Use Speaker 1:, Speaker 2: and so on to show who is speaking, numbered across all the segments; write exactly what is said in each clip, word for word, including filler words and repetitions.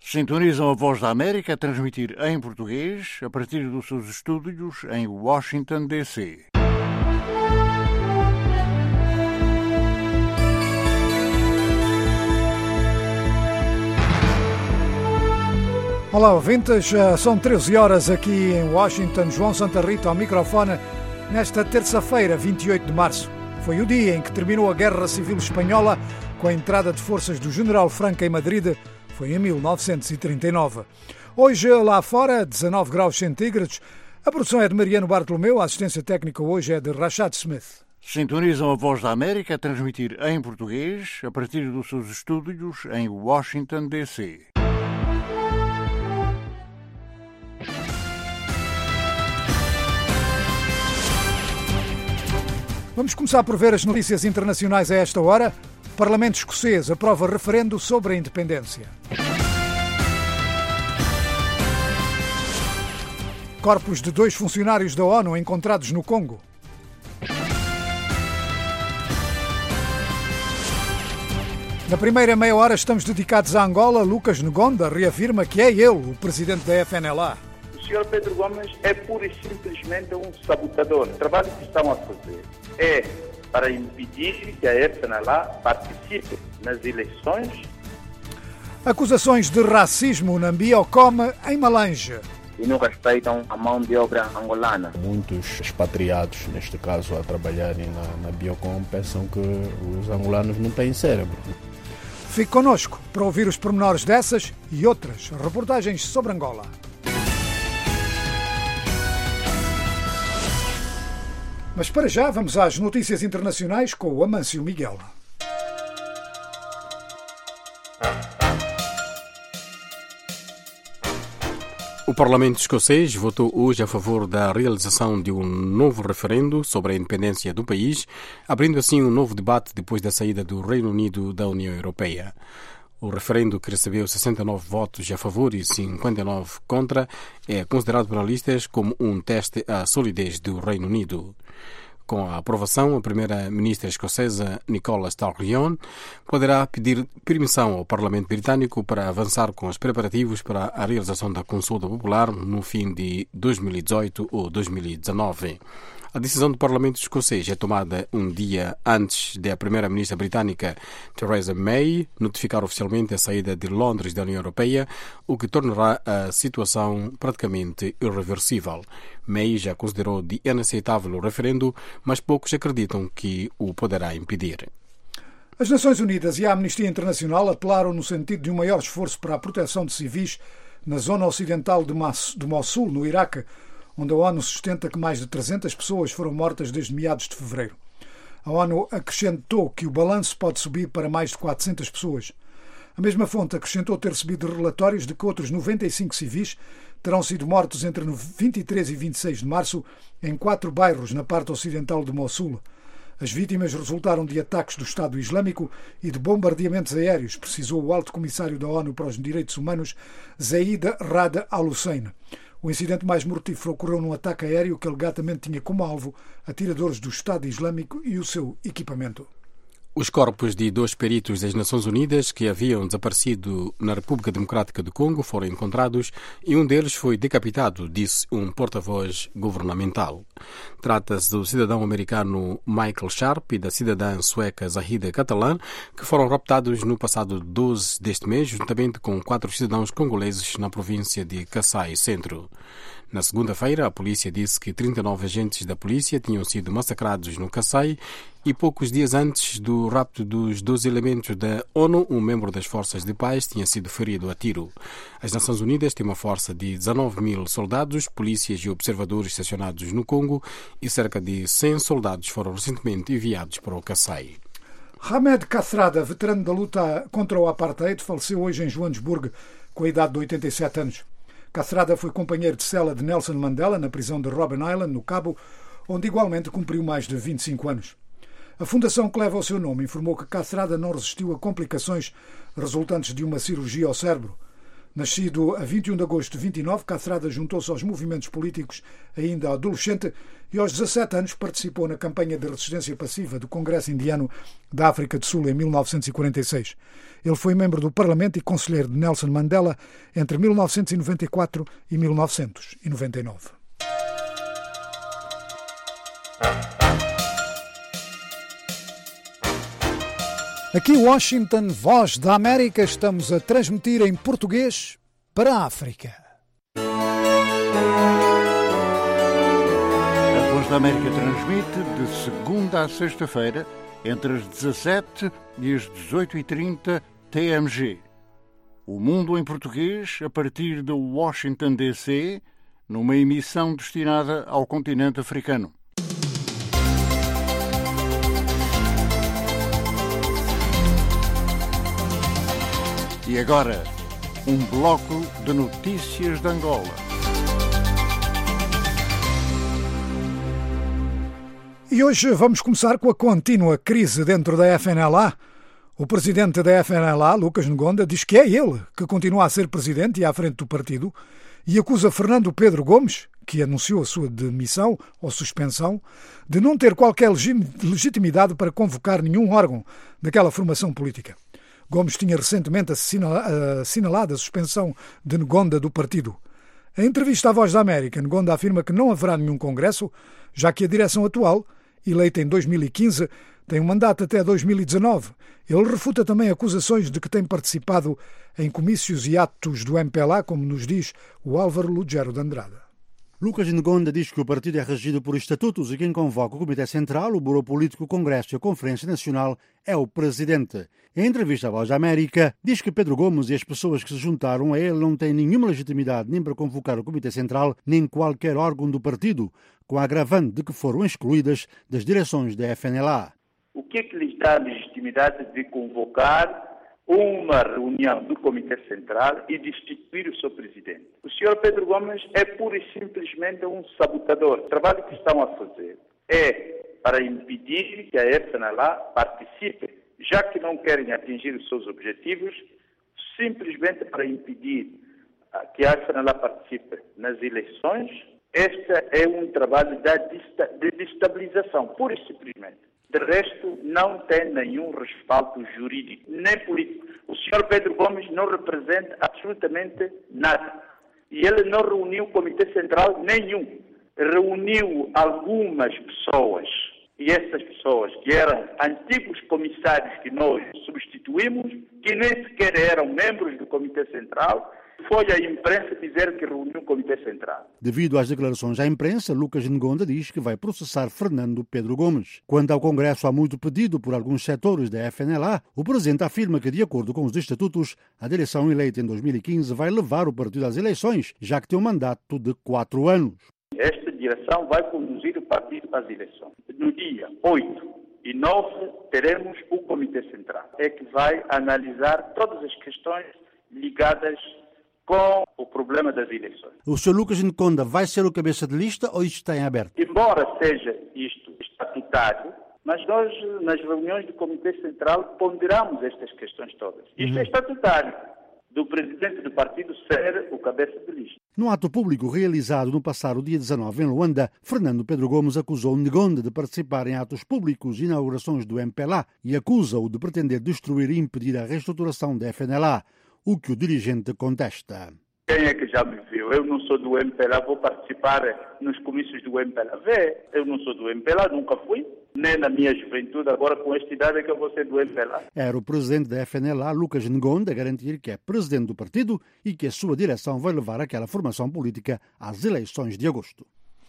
Speaker 1: Sintonizam a Voz da América a transmitir em português a partir dos seus estúdios em Washington, D C
Speaker 2: Olá, ouvintes. São treze horas aqui em Washington. João Santa Rita ao microfone nesta terça-feira, vinte e oito de março. Foi o dia em que terminou a Guerra Civil Espanhola com a entrada de forças do General Franco em Madrid. Foi em mil novecentos e trinta e nove. Hoje, lá fora, dezanove graus centígrados. A produção é de Mariano Bartolomeu. A assistência técnica hoje é de Rashad Smith.
Speaker 1: Sintonizam a Voz da América a transmitir em português a partir dos seus estúdios em Washington, D C
Speaker 2: Vamos começar por ver as notícias internacionais a esta hora. O Parlamento escocês aprova referendo sobre a independência. Corpos de dois funcionários da ONU encontrados no Congo. Na primeira meia hora estamos dedicados a Angola. Lucas Ngonda reafirma que é ele o presidente da F N L A.
Speaker 3: O senhor Pedro Gomes é pura e simplesmente um sabotador. O trabalho que estão a fazer é para impedir que a F N L A participe nas eleições.
Speaker 2: Acusações de racismo na Biocom em Malange.
Speaker 4: E não respeitam a mão de obra angolana.
Speaker 5: Muitos expatriados, neste caso a trabalharem na, na Biocom, pensam que os angolanos não têm cérebro.
Speaker 2: Fique connosco para ouvir os pormenores dessas e outras reportagens sobre Angola. Mas para já vamos às notícias internacionais com o Amâncio Miguel.
Speaker 6: O Parlamento escocês votou hoje a favor da realização de um novo referendo sobre a independência do país, abrindo assim um novo debate depois da saída do Reino Unido da União Europeia. O referendo, que recebeu sessenta e nove votos a favor e cinquenta e nove contra, é considerado por analistas como um teste à solidez do Reino Unido. Com a aprovação, a primeira-ministra escocesa Nicola Sturgeon poderá pedir permissão ao Parlamento britânico para avançar com os preparativos para a realização da consulta popular no fim de dois mil e dezoito ou dois mil e dezanove. A decisão do Parlamento escocês é tomada um dia antes de a primeira-ministra britânica Theresa May notificar oficialmente a saída de Londres da União Europeia, o que tornará a situação praticamente irreversível. May já considerou de inaceitável o referendo, mas poucos acreditam que o poderá impedir.
Speaker 2: As Nações Unidas e a Amnistia Internacional apelaram no sentido de um maior esforço para a proteção de civis na zona ocidental de Mossul, no Iraque, onde a ONU sustenta que mais de trezentas pessoas foram mortas desde meados de fevereiro. A ONU acrescentou que o balanço pode subir para mais de quatrocentas pessoas. A mesma fonte acrescentou ter recebido relatórios de que outros noventa e cinco civis terão sido mortos entre vinte e três e vinte e seis de março em quatro bairros na parte ocidental de Mossul. As vítimas resultaram de ataques do Estado Islâmico e de bombardeamentos aéreos, precisou o alto comissário da ONU para os Direitos Humanos, Zeid Ra'ad Al-Hussein. O incidente mais mortífero ocorreu num ataque aéreo que alegadamente tinha como alvo atiradores do Estado Islâmico e o seu equipamento.
Speaker 6: Os corpos de dois peritos das Nações Unidas que haviam desaparecido na República Democrática do Congo foram encontrados e um deles foi decapitado, disse um porta-voz governamental. Trata-se do cidadão americano Michael Sharp e da cidadã sueca Zahida Catalan, que foram raptados no passado doze deste mês, juntamente com quatro cidadãos congoleses na província de Kasai Centro. Na segunda-feira, a polícia disse que trinta e nove agentes da polícia tinham sido massacrados no Kasai e poucos dias antes do rapto dos doze elementos da ONU, um membro das forças de paz tinha sido ferido a tiro. As Nações Unidas têm uma força de dezanove mil soldados, polícias e observadores estacionados no Congo e cerca de cem soldados foram recentemente enviados para o Kasai.
Speaker 2: Hamed Kathrada, veterano da luta contra o apartheid, faleceu hoje em Joanesburgo com a idade de oitenta e sete anos. Kathrada foi companheiro de cela de Nelson Mandela na prisão de Robben Island, no Cabo, onde igualmente cumpriu mais de vinte e cinco anos. A fundação que leva o seu nome informou que Kathrada não resistiu a complicações resultantes de uma cirurgia ao cérebro. Nascido a vinte e um de agosto de vinte e nove, Cathrada juntou-se aos movimentos políticos ainda adolescente e aos dezassete anos participou na campanha de resistência passiva do Congresso Indiano da África do Sul em mil novecentos e quarenta e seis. Ele foi membro do Parlamento e conselheiro de Nelson Mandela entre mil novecentos e noventa e quatro e mil novecentos e noventa e nove. Aqui Washington, Voz da América, estamos a transmitir em português para a África.
Speaker 1: A Voz da América transmite de segunda a sexta-feira, entre as dezassete e as dezoito e trinta T M G. O Mundo em Português, a partir de Washington, D C, numa emissão destinada ao continente africano. E agora, um bloco de notícias de Angola.
Speaker 2: E hoje vamos começar com a contínua crise dentro da F N L A. O presidente da F N L A, Lucas Ngonda, diz que é ele que continua a ser presidente e à frente do partido e acusa Fernando Pedro Gomes, que anunciou a sua demissão ou suspensão, de não ter qualquer legitimidade para convocar nenhum órgão daquela formação política. Gomes tinha recentemente assinalado a suspensão de Ngonda do partido. Em entrevista à Voz da América, Ngonda afirma que não haverá nenhum congresso, já que a direção atual, eleita em dois mil e quinze, tem um mandato até dois mil e dezanove. Ele refuta também acusações de que tem participado em comícios e atos do M P L A, como nos diz o Álvaro Lugero de Andrade.
Speaker 7: Lucas Ngonda diz que o partido é regido por estatutos e quem convoca o Comitê Central, o Bureau Político, o Congresso e a Conferência Nacional é o presidente. Em entrevista à Voz da América, diz que Pedro Gomes e as pessoas que se juntaram a ele não têm nenhuma legitimidade nem para convocar o Comitê Central nem qualquer órgão do partido, com a agravante de que foram excluídas das direções da F N L A.
Speaker 3: O que é que lhes dá a legitimidade de convocar uma reunião do Comitê Central e destituir o seu presidente? O senhor Pedro Gomes é pura e simplesmente um sabotador. O trabalho que estão a fazer é para impedir que a F N L A participe, já que não querem atingir os seus objetivos, simplesmente para impedir que a F N L A participe nas eleições. Este é um trabalho de destabilização, pura e simplesmente. De resto, não tem nenhum respaldo jurídico, nem político. O senhor Pedro Gomes não representa absolutamente nada. E ele não reuniu o Comitê Central nenhum. Reuniu algumas pessoas. E essas pessoas, que eram antigos comissários que nós substituímos, que nem sequer eram membros do Comitê Central, foi à imprensa dizer que reuniu o Comitê Central.
Speaker 7: Devido às declarações à imprensa, Lucas Ngonda diz que vai processar Fernando Pedro Gomes. Quanto ao Congresso, há muito pedido por alguns setores da F N L A, o presidente afirma que, de acordo com os estatutos, a direção eleita em dois mil e quinze vai levar o partido às eleições, já que tem um mandato de quatro anos.
Speaker 3: Esta direção vai conduzir o partido às eleições. No dia oito e nove teremos o Comitê Central. É que vai analisar todas as questões ligadas com o problema das eleições.
Speaker 7: O senhor Lucas Ngonda vai ser o cabeça de lista ou isto está em aberto?
Speaker 3: Embora seja isto estatutário, mas nós, nas reuniões do Comitê Central, ponderamos estas questões todas. Isto uhum. é estatutário, do presidente do partido ser o cabeça de lista.
Speaker 7: No ato público realizado no passado dia dezanove em Luanda, Fernando Pedro Gomes acusou Ngonda de participar em atos públicos e inaugurações do M P L A e acusa-o de pretender destruir e impedir a reestruturação da F N L A, o que o dirigente contesta.
Speaker 3: Quem é que já me viu? Eu não sou do M P L A, vou participar nos comícios do M P L A. Vê, eu não sou do M P L A, nunca fui, nem na minha juventude, agora com esta idade é que eu vou ser do M P L A.
Speaker 7: Era o presidente da F N L A, Lucas Ngonda, a garantir que é presidente do partido e que a sua direção vai levar aquela formação política às eleições de agosto.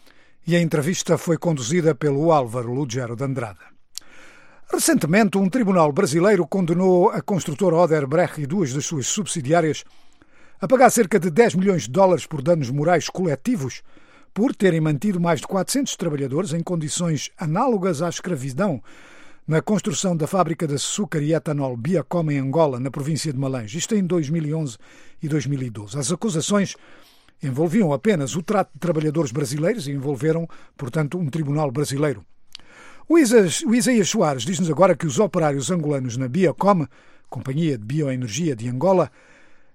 Speaker 2: E a entrevista foi conduzida pelo Álvaro Lugero de Andrade. Recentemente, um tribunal brasileiro condenou a construtora Odebrecht e duas das suas subsidiárias a pagar cerca de dez milhões de dólares por danos morais coletivos por terem mantido mais de quatrocentos trabalhadores em condições análogas à escravidão na construção da fábrica de açúcar e etanol Biacom em Angola, na província de Malange. Isto em dois mil e onze e dois mil e doze. As acusações envolviam apenas o trato de trabalhadores brasileiros e envolveram, portanto, um tribunal brasileiro. O Isaías Soares diz-nos agora que os operários angolanos na Biacom, Companhia de Bioenergia de Angola,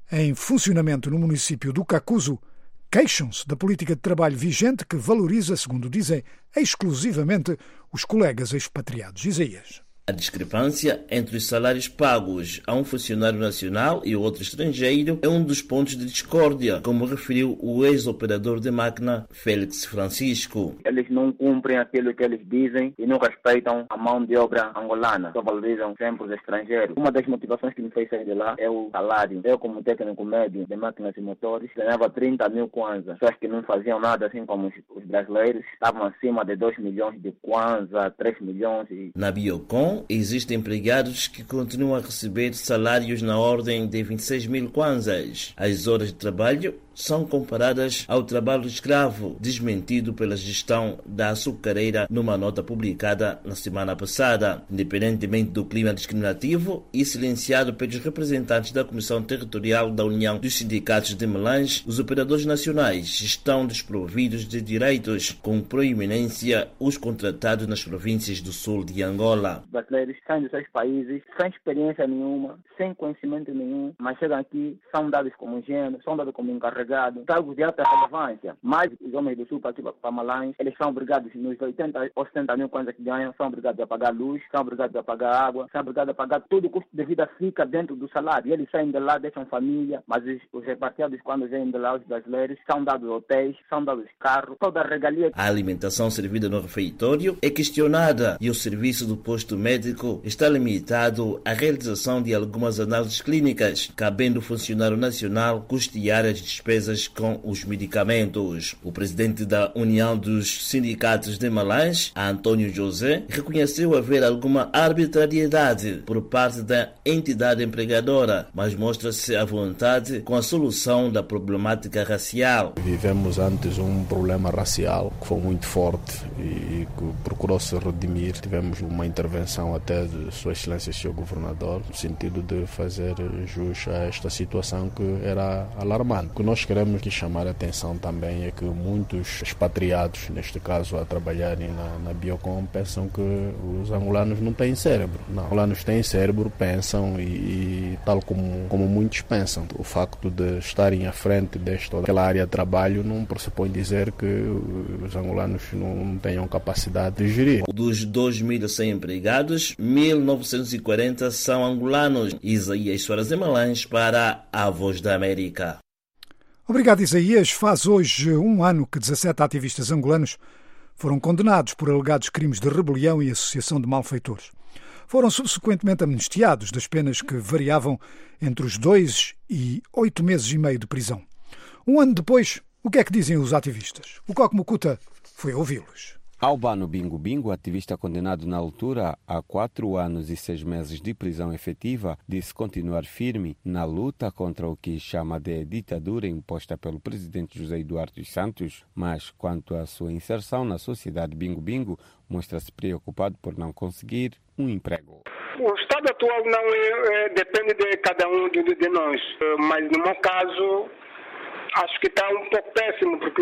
Speaker 2: em funcionamento no município do Cacuzo, queixam-se da política de trabalho vigente que valoriza, segundo dizem, exclusivamente os colegas expatriados. Isaías.
Speaker 8: A discrepância entre os salários pagos a um funcionário nacional e outro estrangeiro é um dos pontos de discórdia, como referiu o ex-operador de máquina Félix Francisco.
Speaker 4: Eles não cumprem aquilo que eles dizem e não respeitam a mão de obra angolana, só valorizam sempre os estrangeiros. Uma das motivações que me fez sair de lá é o salário. Eu, como técnico médio de máquinas e motores, ganhava trinta mil kwanza. Pessoas que não faziam nada, assim como os brasileiros, estavam acima de dois milhões de kwanza, três milhões. E...
Speaker 8: Na Biocom, existem empregados que continuam a receber salários na ordem de vinte e seis mil kwanzas. As horas de trabalho são comparadas ao trabalho escravo, desmentido pela gestão da açucareira numa nota publicada na semana passada. Independentemente do clima discriminativo e silenciado pelos representantes da Comissão Territorial da União dos Sindicatos de Melange, os operadores nacionais estão desprovidos de direitos, com proeminência os contratados nas províncias do sul de Angola.
Speaker 4: Os brasileiros saem dos seus países sem experiência nenhuma, sem conhecimento nenhum, mas chegam aqui, são dados como engenheiros, são dados como encarregados, cargos de alta relevância. Mas os homens do sul para aqui para Malães, eles são obrigados, nos oitenta ou setenta mil kwanza que ganham, são obrigados a pagar luz, são obrigados a pagar água, são obrigados a pagar todo o custo de vida fica dentro do salário. E eles saem de lá, deixam família, mas os, os repatriados, quando vêm de lá, os brasileiros, são dados hotéis, são dados carros, toda a regalia.
Speaker 8: A alimentação servida no refeitório é questionada e o serviço do posto médico está limitado à realização de algumas análises clínicas, cabendo o funcionário nacional custear as despesas com os medicamentos. O presidente da União dos Sindicatos de Malães, Antônio José, reconheceu haver alguma arbitrariedade por parte da entidade empregadora, mas mostra-se à vontade com a solução da problemática racial.
Speaker 5: Vivemos antes um problema racial que foi muito forte e que procurou-se redimir. Tivemos uma intervenção até de Sua Excelência Senhor Governador, no sentido de fazer jus a esta situação que era alarmante. O que nós queremos que chamar a atenção também é que muitos expatriados, neste caso a trabalharem na, na Biocom, pensam que os angolanos não têm cérebro. Não, os angolanos têm cérebro, pensam e, e tal como, como muitos pensam. O facto de estarem à frente desta daquela área de trabalho não pressupõe dizer que os angolanos não tenham capacidade de gerir.
Speaker 8: Dos dois mil e cem empregados, mil novecentos e quarenta são angolanos. Isaías Soares de Malães para a Voz da América.
Speaker 2: Obrigado, Isaías. Faz hoje um ano que dezassete ativistas angolanos foram condenados por alegados crimes de rebelião e associação de malfeitores. Foram subsequentemente amnistiados das penas que variavam entre os dois e oito meses e meio de prisão. Um ano depois, o que é que dizem os ativistas? O Coque Mucuta foi ouvi-los.
Speaker 9: Albano Bingo Bingo, ativista condenado na altura a quatro anos e seis meses de prisão efetiva, disse continuar firme na luta contra o que chama de ditadura imposta pelo presidente José Eduardo dos Santos, mas quanto à sua inserção na sociedade Bingo Bingo, mostra-se preocupado por não conseguir um emprego.
Speaker 10: O estado atual não é, é, depende de cada um de, de nós, mas no meu caso acho que está um pouco péssimo, porque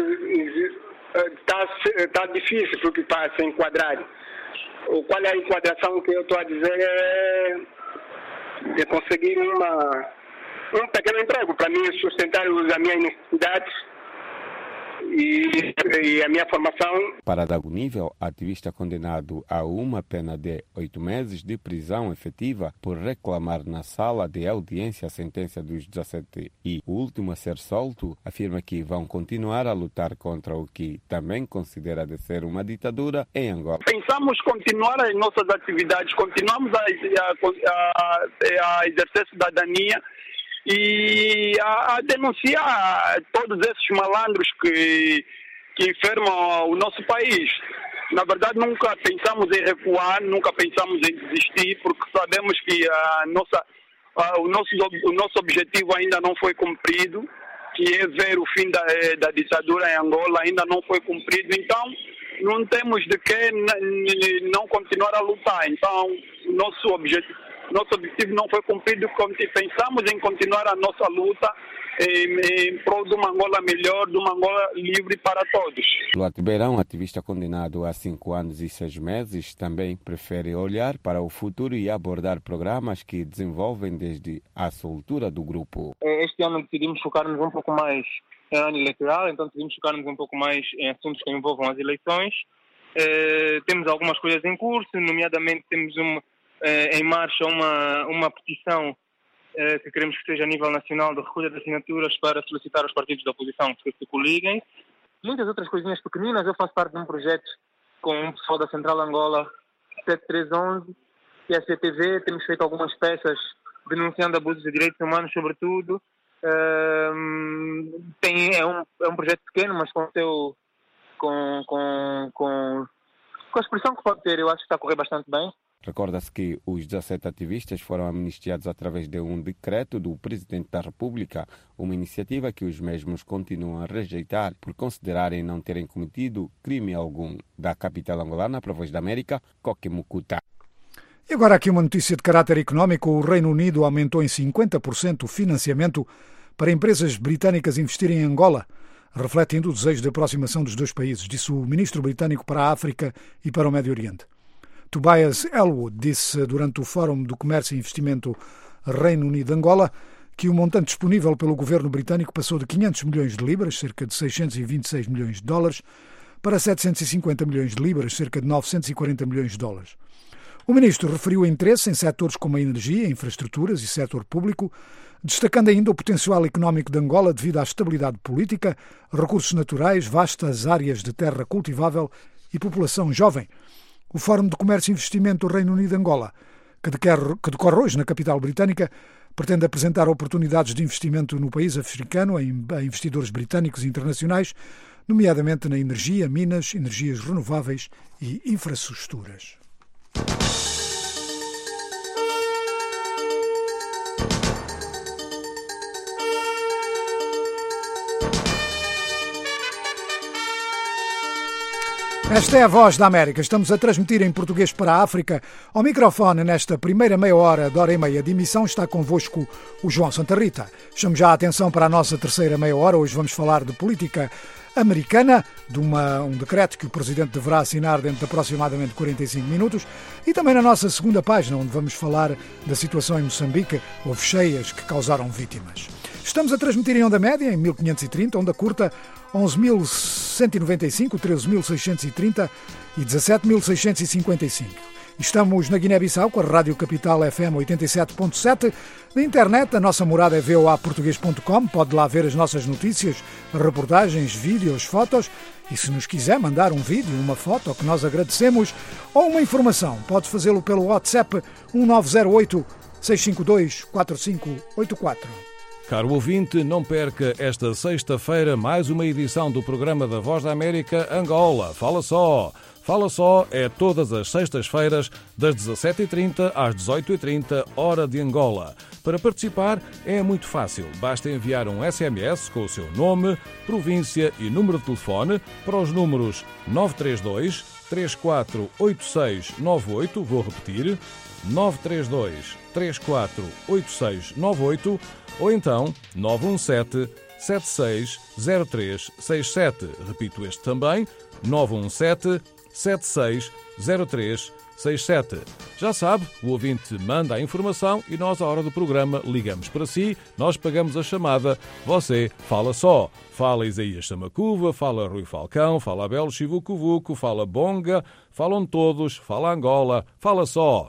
Speaker 10: Está tá difícil porque para se enquadrar. Qual é a enquadração que eu estou a dizer é de conseguir uma, um pequeno emprego para mim sustentar as minhas necessidades e, e a minha formação.
Speaker 9: Para dar o nível, ativista condenado a uma pena de oito meses de prisão efetiva por reclamar na sala de audiência a sentença dos dezassete e o último a ser solto, afirma que vão continuar a lutar contra o que também considera de ser uma ditadura em Angola.
Speaker 3: Pensamos continuar as nossas atividades, continuamos a, a, a, a exercer cidadania e a, a denunciar todos esses malandros que, que enfermam o nosso país. Na verdade, nunca pensamos em recuar, nunca pensamos em desistir, porque sabemos que a nossa, a, o, nosso, o nosso objetivo ainda não foi cumprido, que é ver o fim da, da ditadura em Angola, ainda não foi cumprido. Então, não temos de que não continuar a lutar. Então, nosso objetivo,
Speaker 11: nosso objetivo não foi cumprido. Pensamos em continuar a nossa luta em, em prol de uma Angola melhor, de uma Angola livre para todos.
Speaker 9: Luat Beirão, ativista condenado a cinco anos e seis meses, também prefere olhar para o futuro e abordar programas que desenvolvem desde a soltura do grupo.
Speaker 12: Este ano decidimos focar-nos um pouco mais em ano eleitoral, então decidimos focar-nos um pouco mais em assuntos que envolvam as eleições. Eh, temos algumas coisas em curso, nomeadamente temos uma, eh, em marcha uma, uma petição eh, que queremos que seja a nível nacional de recolha de assinaturas para solicitar aos partidos da oposição que se coliguem. Muitas outras coisinhas pequeninas. Eu faço parte de um projeto com um pessoal da Central Angola sete três um um, que é a C T V. Temos feito algumas peças denunciando abusos de direitos humanos, sobretudo. Uh, tem, é, um, é um projeto pequeno, mas com o seu... Com, com, com, com a expressão que pode ter, eu acho que está a correr bastante bem.
Speaker 9: Recorda-se que os dezassete ativistas foram amnistiados através de um decreto do Presidente da República, uma iniciativa que os mesmos continuam a rejeitar por considerarem não terem cometido crime algum. Da capital angolana, para a Voz da América, Coque Mucuta.
Speaker 2: E agora aqui uma notícia de caráter económico. O Reino Unido aumentou em cinquenta por cento o financiamento para empresas britânicas investirem em Angola, refletindo o desejo de aproximação dos dois países, disse o ministro britânico para a África e para o Médio Oriente. Tobias Ellwood disse durante o Fórum do Comércio e Investimento Reino Unido-Angola que o montante disponível pelo governo britânico passou de quinhentos milhões de libras, cerca de seiscentos e vinte e seis milhões de dólares, para setecentos e cinquenta milhões de libras, cerca de novecentos e quarenta milhões de dólares. O ministro referiu interesse em setores como a energia, infraestruturas e setor público, destacando ainda o potencial económico de Angola devido à estabilidade política, recursos naturais, vastas áreas de terra cultivável e população jovem. O Fórum de Comércio e Investimento do Reino Unido-Angola, que decorre hoje na capital britânica, pretende apresentar oportunidades de investimento no país africano a investidores britânicos e internacionais, nomeadamente na energia, minas, energias renováveis e infraestruturas. Esta é a Voz da América. Estamos a transmitir em português para a África. Ao microfone, nesta primeira meia hora, de hora e meia de emissão, está convosco o João Santa Rita. Chamo já a atenção para a nossa terceira meia hora. Hoje vamos falar de política americana, de uma, um decreto que o Presidente deverá assinar dentro de aproximadamente quarenta e cinco minutos, e também na nossa segunda página, onde vamos falar da situação em Moçambique. Houve cheias que causaram vítimas. Estamos a transmitir em onda média, em mil quinhentos e trinta, onda curta onze mil cento e noventa e cinco, treze mil seiscentos e trinta e dezassete mil seiscentos e cinquenta e cinco. Estamos na Guiné-Bissau com a Rádio Capital F M oitenta e sete ponto sete. Na internet, a nossa morada é v o a português ponto com. Pode lá ver as nossas notícias, reportagens, vídeos, fotos. E se nos quiser mandar um vídeo, uma foto, que nós agradecemos, ou uma informação, pode fazê-lo pelo WhatsApp um nove zero oito, seis cinco dois, quatro cinco oito quatro.
Speaker 13: Caro ouvinte, não perca esta sexta-feira mais uma edição do programa da Voz da América Angola. Fala só! Fala só é todas as sextas-feiras, das dezassete e trinta às dezoito e trinta, hora de Angola. Para participar é muito fácil. Basta enviar um S M S com o seu nome, província e número de telefone para os números nove três dois, três quatro oito seis nove oito, vou repetir, nove três dois, três quatro oito seis nove oito, ou então nove um sete, sete seis zero três seis sete. Repito este também, nove um sete, sete seis zero três seis sete. Já sabe, o ouvinte manda a informação e nós, à hora do programa, ligamos para si, nós pagamos a chamada, você fala só. Fala Isaías Samacuva, fala Rui Falcão, fala Abel Chivucovuco, fala Bonga, falam todos, fala Angola, fala só.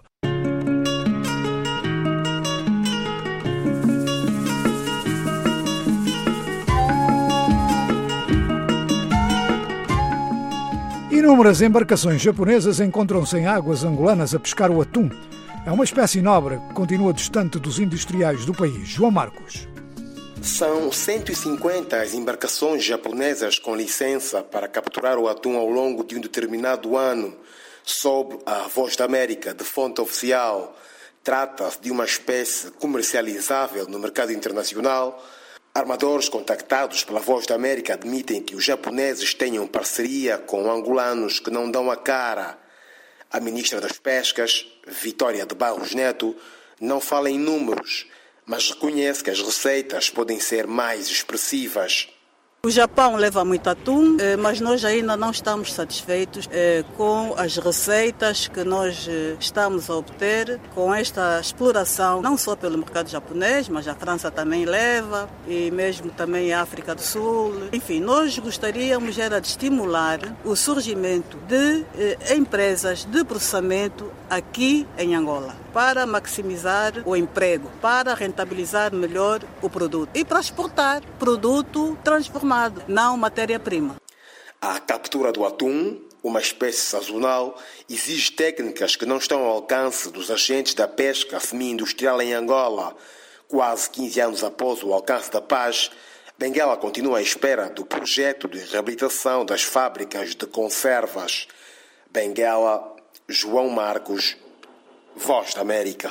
Speaker 2: Inúmeras embarcações japonesas encontram-se em águas angolanas a pescar o atum. É uma espécie nobre que continua distante dos industriais do país. João Marcos.
Speaker 14: São cento e cinquenta as embarcações japonesas com licença para capturar o atum ao longo de um determinado ano. Sob a Voz da América, de fonte oficial, trata-se de uma espécie comercializável no mercado internacional. Armadores contactados pela Voz da América admitem que os japoneses tenham parceria com angolanos que não dão a cara. A ministra das Pescas, Vitória de Barros Neto, não fala em números, mas reconhece que as receitas podem ser mais expressivas.
Speaker 15: O Japão leva muito atum, mas nós ainda não estamos satisfeitos com as receitas que nós estamos a obter com esta exploração, não só pelo mercado japonês, mas a França também leva, e mesmo também a África do Sul. Enfim, nós gostaríamos era de estimular o surgimento de empresas de processamento aqui em Angola, para maximizar o emprego, para rentabilizar melhor o produto e para exportar produto transformado, não matéria-prima.
Speaker 14: A captura do atum, uma espécie sazonal, exige técnicas que não estão ao alcance dos agentes da pesca semi-industrial em Angola. Quase quinze anos após o alcance da paz, Benguela continua à espera do projeto de reabilitação das fábricas de conservas. Benguela, João Marcos, Voz da América.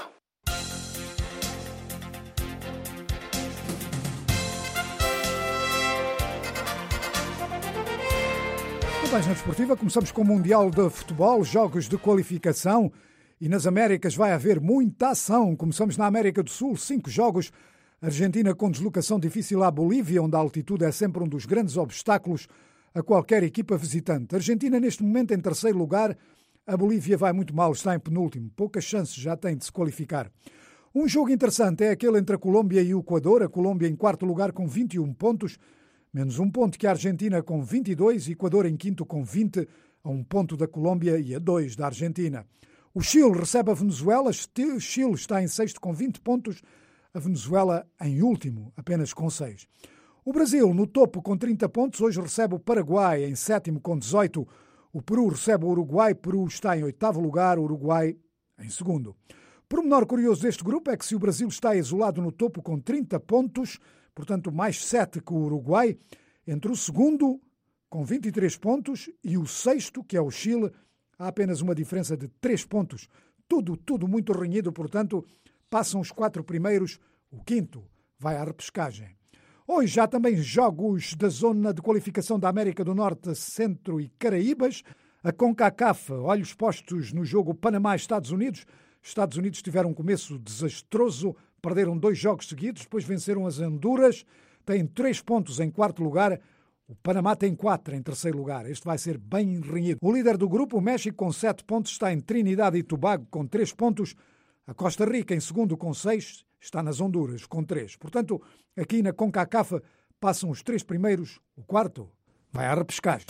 Speaker 2: Na página desportiva começamos com o Mundial de Futebol, jogos de qualificação, e nas Américas vai haver muita ação. Começamos na América do Sul, cinco jogos. Argentina com deslocação difícil à Bolívia, onde a altitude é sempre um dos grandes obstáculos a qualquer equipa visitante. Argentina neste momento em terceiro lugar. A Bolívia vai muito mal, está em penúltimo. Poucas chances já tem de se qualificar. Um jogo interessante é aquele entre a Colômbia e o Equador. A Colômbia em quarto lugar com vinte e um pontos, menos um ponto que a Argentina com vinte e dois. Equador em quinto com vinte, a um ponto da Colômbia e a dois da Argentina. O Chile recebe a Venezuela. O Chile está em sexto com vinte pontos. A Venezuela em último, apenas com seis. O Brasil no topo com trinta pontos. Hoje recebe o Paraguai em sétimo com dezoito. O Peru recebe o Uruguai, Peru está em oitavo lugar, o Uruguai em segundo. Pormenor curioso deste grupo é que se o Brasil está isolado no topo com trinta pontos, portanto mais sete que o Uruguai, entre o segundo com vinte e três pontos e o sexto, que é o Chile, há apenas uma diferença de três pontos. Tudo, tudo muito renhido, portanto passam os quatro primeiros, o quinto vai à repescagem. Hoje há também jogos da zona de qualificação da América do Norte, Centro e Caraíbas. A CONCACAF, olhos postos no jogo Panamá-Estados Unidos. Estados Unidos tiveram um começo desastroso, perderam dois jogos seguidos, depois venceram as Honduras, têm três pontos em quarto lugar. O Panamá tem quatro em terceiro lugar. Este vai ser bem renhido. O líder do grupo, o México, com sete pontos, está em Trinidade e Tobago com três pontos. A Costa Rica, em segundo, com seis, está nas Honduras, com três. Portanto, aqui na CONCACAF passam os três primeiros, o quarto vai à repescagem.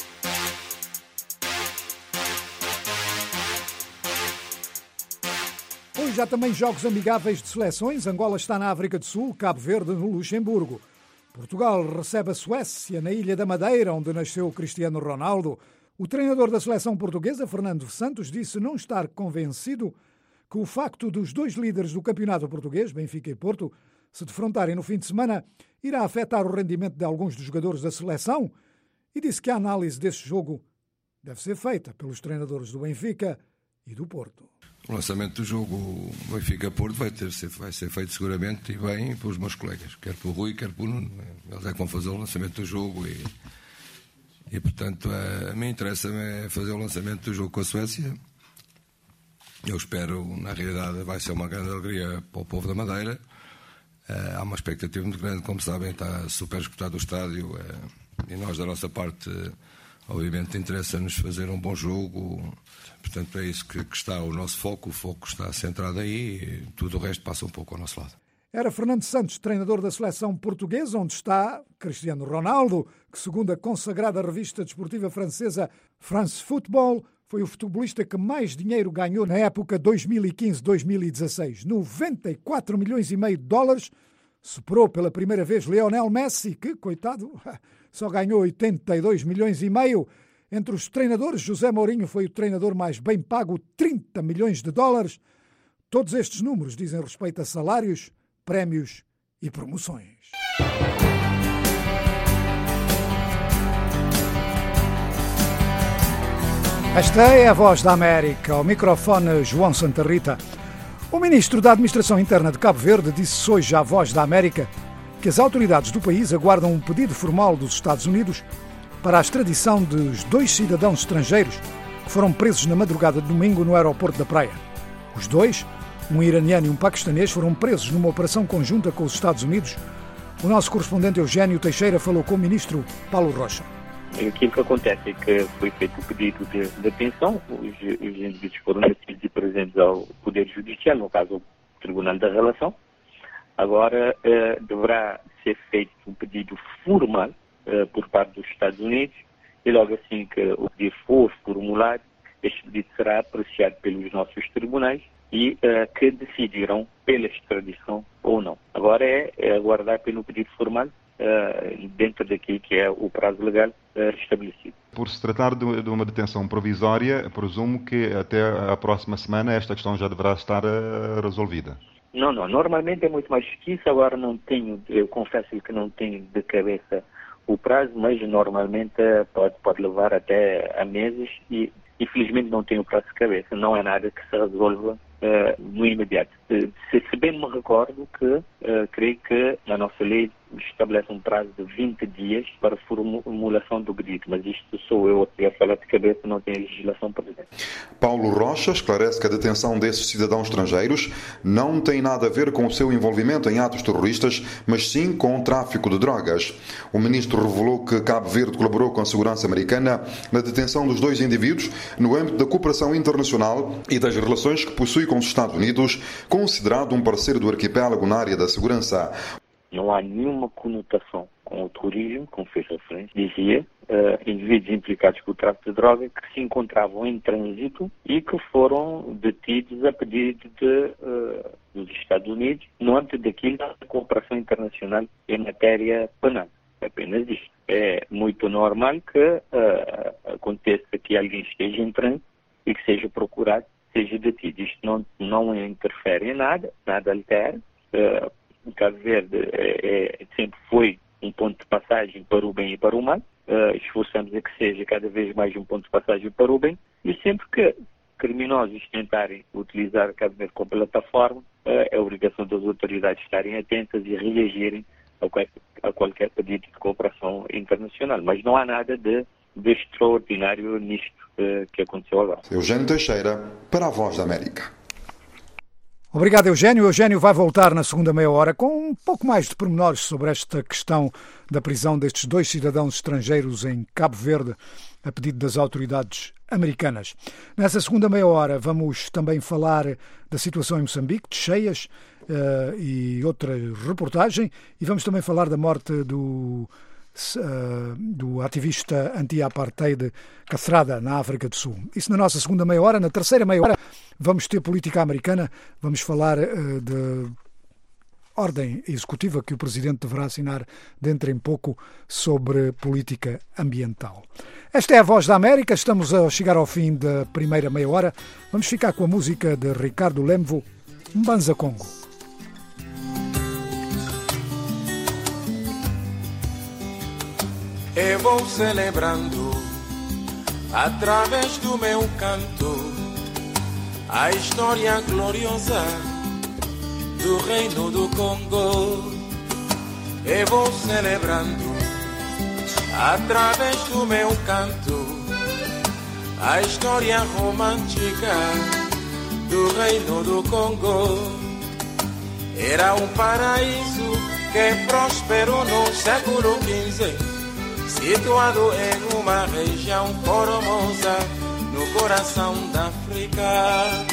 Speaker 2: Hoje há também jogos amigáveis de seleções. Angola está na África do Sul, Cabo Verde no Luxemburgo. Portugal recebe a Suécia na Ilha da Madeira, onde nasceu Cristiano Ronaldo. O treinador da seleção portuguesa, Fernando Santos, disse não estar convencido que o facto dos dois líderes do campeonato português, Benfica e Porto, se defrontarem no fim de semana, irá afetar o rendimento de alguns dos jogadores da seleção, e disse que a análise desse jogo deve ser feita pelos treinadores do Benfica e do Porto.
Speaker 16: O lançamento do jogo Benfica-Porto vai, ter, vai ser feito seguramente e bem pelos meus colegas, quer pelo Rui, quer pelo Nuno. Eles é que vão fazer o lançamento do jogo e, e portanto, a, a mim interessa-me fazer o lançamento do jogo com a Suécia. Eu espero, na realidade, vai ser uma grande alegria para o povo da Madeira. Uh, há uma expectativa muito grande, como sabem, está super escutado o estádio uh, e nós, da nossa parte, uh, obviamente, interessa-nos fazer um bom jogo. Portanto, é isso que, que está o nosso foco. O foco está centrado aí e tudo o resto passa um pouco ao nosso lado.
Speaker 2: Era Fernando Santos, treinador da seleção portuguesa, onde está Cristiano Ronaldo, que, segundo a consagrada revista desportiva francesa France Football, foi o futebolista que mais dinheiro ganhou na época dois mil e quinze a dois mil e dezasseis. noventa e quatro milhões e meio de dólares. Superou pela primeira vez Lionel Messi, que, coitado, só ganhou oitenta e dois milhões e meio. Entre os treinadores, José Mourinho foi o treinador mais bem pago, trinta milhões de dólares. Todos estes números dizem respeito a salários, prémios e promoções. Esta é a Voz da América. Ao microfone, João Santa Rita. O ministro da Administração Interna de Cabo Verde disse hoje à Voz da América que as autoridades do país aguardam um pedido formal dos Estados Unidos para a extradição dos dois cidadãos estrangeiros que foram presos na madrugada de domingo no aeroporto da Praia. Os dois, Um iraniano e um paquistanês foram presos numa operação conjunta com os Estados Unidos. O nosso correspondente Eugênio Teixeira falou com o ministro Paulo Rocha.
Speaker 17: Aquilo que acontece é que foi feito o pedido de detenção, os, os indivíduos foram detidos e presentes ao Poder Judicial, no caso o Tribunal da Relação. Agora eh, deverá ser feito um pedido formal eh, por parte dos Estados Unidos e logo assim que o pedido for formulado, este pedido será apreciado pelos nossos tribunais e uh, que decidirão pela extradição ou não. Agora é, é aguardar pelo pedido formal uh, dentro daquilo que é o prazo legal uh, estabelecido.
Speaker 18: Por se tratar de, de uma detenção provisória, presumo que até a próxima semana esta questão já deverá estar uh, resolvida.
Speaker 17: Não, não. Normalmente é muito mais que isso. Agora não tenho, eu confesso que não tenho de cabeça o prazo, mas normalmente uh, pode, pode levar até a meses e infelizmente não tenho o prazo de cabeça. Não é nada que se resolva Uh, no imediato. Uh, se, se bem me recordo que, uh, creio que a nossa lei estabelece um prazo de vinte dias para a formulação do pedido, mas isto sou eu a falar de cabeça, não tem legislação presente.
Speaker 19: Paulo Rocha esclarece que a detenção desses cidadãos estrangeiros não tem nada a ver com o seu envolvimento em atos terroristas, mas sim com o tráfico de drogas. O ministro revelou que Cabo Verde colaborou com a segurança americana na detenção dos dois indivíduos no âmbito da cooperação internacional e das relações que possui com os Estados Unidos, considerado um parceiro do arquipélago na área da segurança.
Speaker 17: Não há nenhuma conotação com o terrorismo, como fez referência, dizia, uh, indivíduos implicados com o tráfico de droga que se encontravam em trânsito e que foram detidos a pedido de, uh, dos Estados Unidos no âmbito daquilo da cooperação internacional em matéria penal. Apenas isto. É muito normal que uh, aconteça que alguém esteja em trânsito e que seja procurado, seja detido. Isto não, não interfere em nada, nada altera. Uh, o Cabo Verde é, é, sempre foi um ponto de passagem para o bem e para o mal. Uh, esforçamos a que seja cada vez mais um ponto de passagem para o bem. E sempre que criminosos tentarem utilizar Cabo Verde como plataforma, uh, é obrigação das autoridades estarem atentas e reagirem a qualquer, a qualquer pedido de cooperação internacional. Mas não há nada de, de extraordinário nisto uh, que aconteceu agora.
Speaker 19: Eugênio Teixeira, para a Voz da América.
Speaker 2: Obrigado, Eugênio. Eugênio vai voltar na segunda meia hora com um pouco mais de pormenores sobre esta questão da prisão destes dois cidadãos estrangeiros em Cabo Verde, a pedido das autoridades americanas. Nessa segunda meia hora vamos também falar da situação em Moçambique, de cheias uh, e outra reportagem, e vamos também falar da morte do, uh, do ativista anti-apartheid castrada na África do Sul. Isso na nossa segunda meia hora. Na terceira meia hora vamos ter política americana, vamos falar uh, de ordem executiva que o Presidente deverá assinar dentro em pouco sobre política ambiental. Esta é a Voz da América, estamos a chegar ao fim da primeira meia hora. Vamos ficar com a música de Ricardo Lemvo, Mbanza Congo.
Speaker 20: Eu vou celebrando, através do meu canto, a história gloriosa do Reino do Congo. Eu vou celebrando, através do meu canto, a história romântica do Reino do Congo. Era um paraíso que prosperou no século quinze, situado em uma região formosa no coração da África.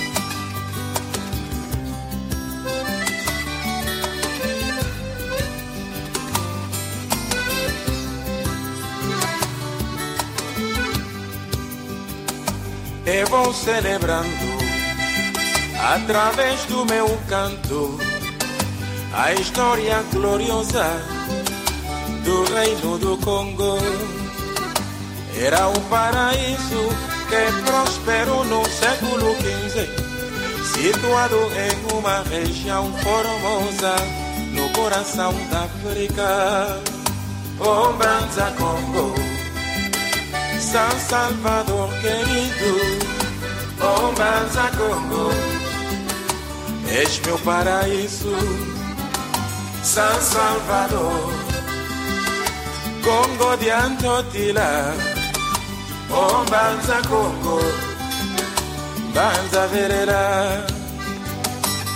Speaker 20: Eu vou celebrando, através do meu canto, a história gloriosa do Reino do Congo. Era um paraíso que prosperou no século quinze, situado em uma região formosa no coração da África. Oh, Mbanza Congo, San Salvador querido, oh, Mbanza Congo, és meu paraíso. San Salvador, Congo de Antotila, oh, Mbanza Congo, Mbanza Verela.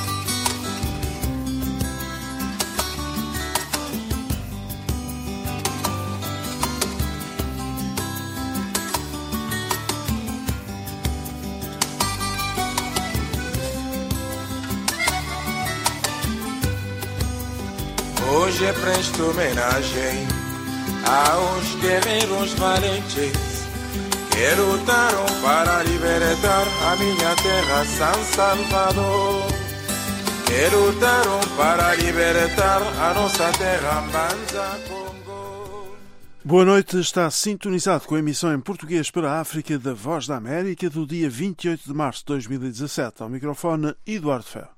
Speaker 20: Hoje presto homenagem aos guerreiros valentes que lutaram para libertar a minha terra, São Salvador. Que lutaram para libertar a nossa terra, Mbanza, Congo.
Speaker 21: Boa noite, está sintonizado com a emissão em português para a África da Voz da América do dia vinte e oito de março de dois mil e dezassete. Ao microfone, Eduardo Ferro.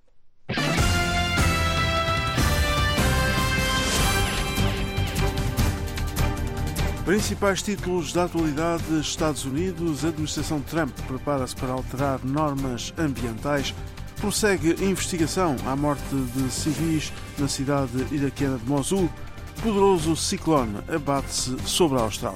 Speaker 21: Principais títulos da atualidade: Estados Unidos, a administração Trump prepara-se para alterar normas ambientais, prossegue a investigação à morte de civis na cidade iraquiana de Mosul, poderoso ciclone abate-se sobre a Austrália.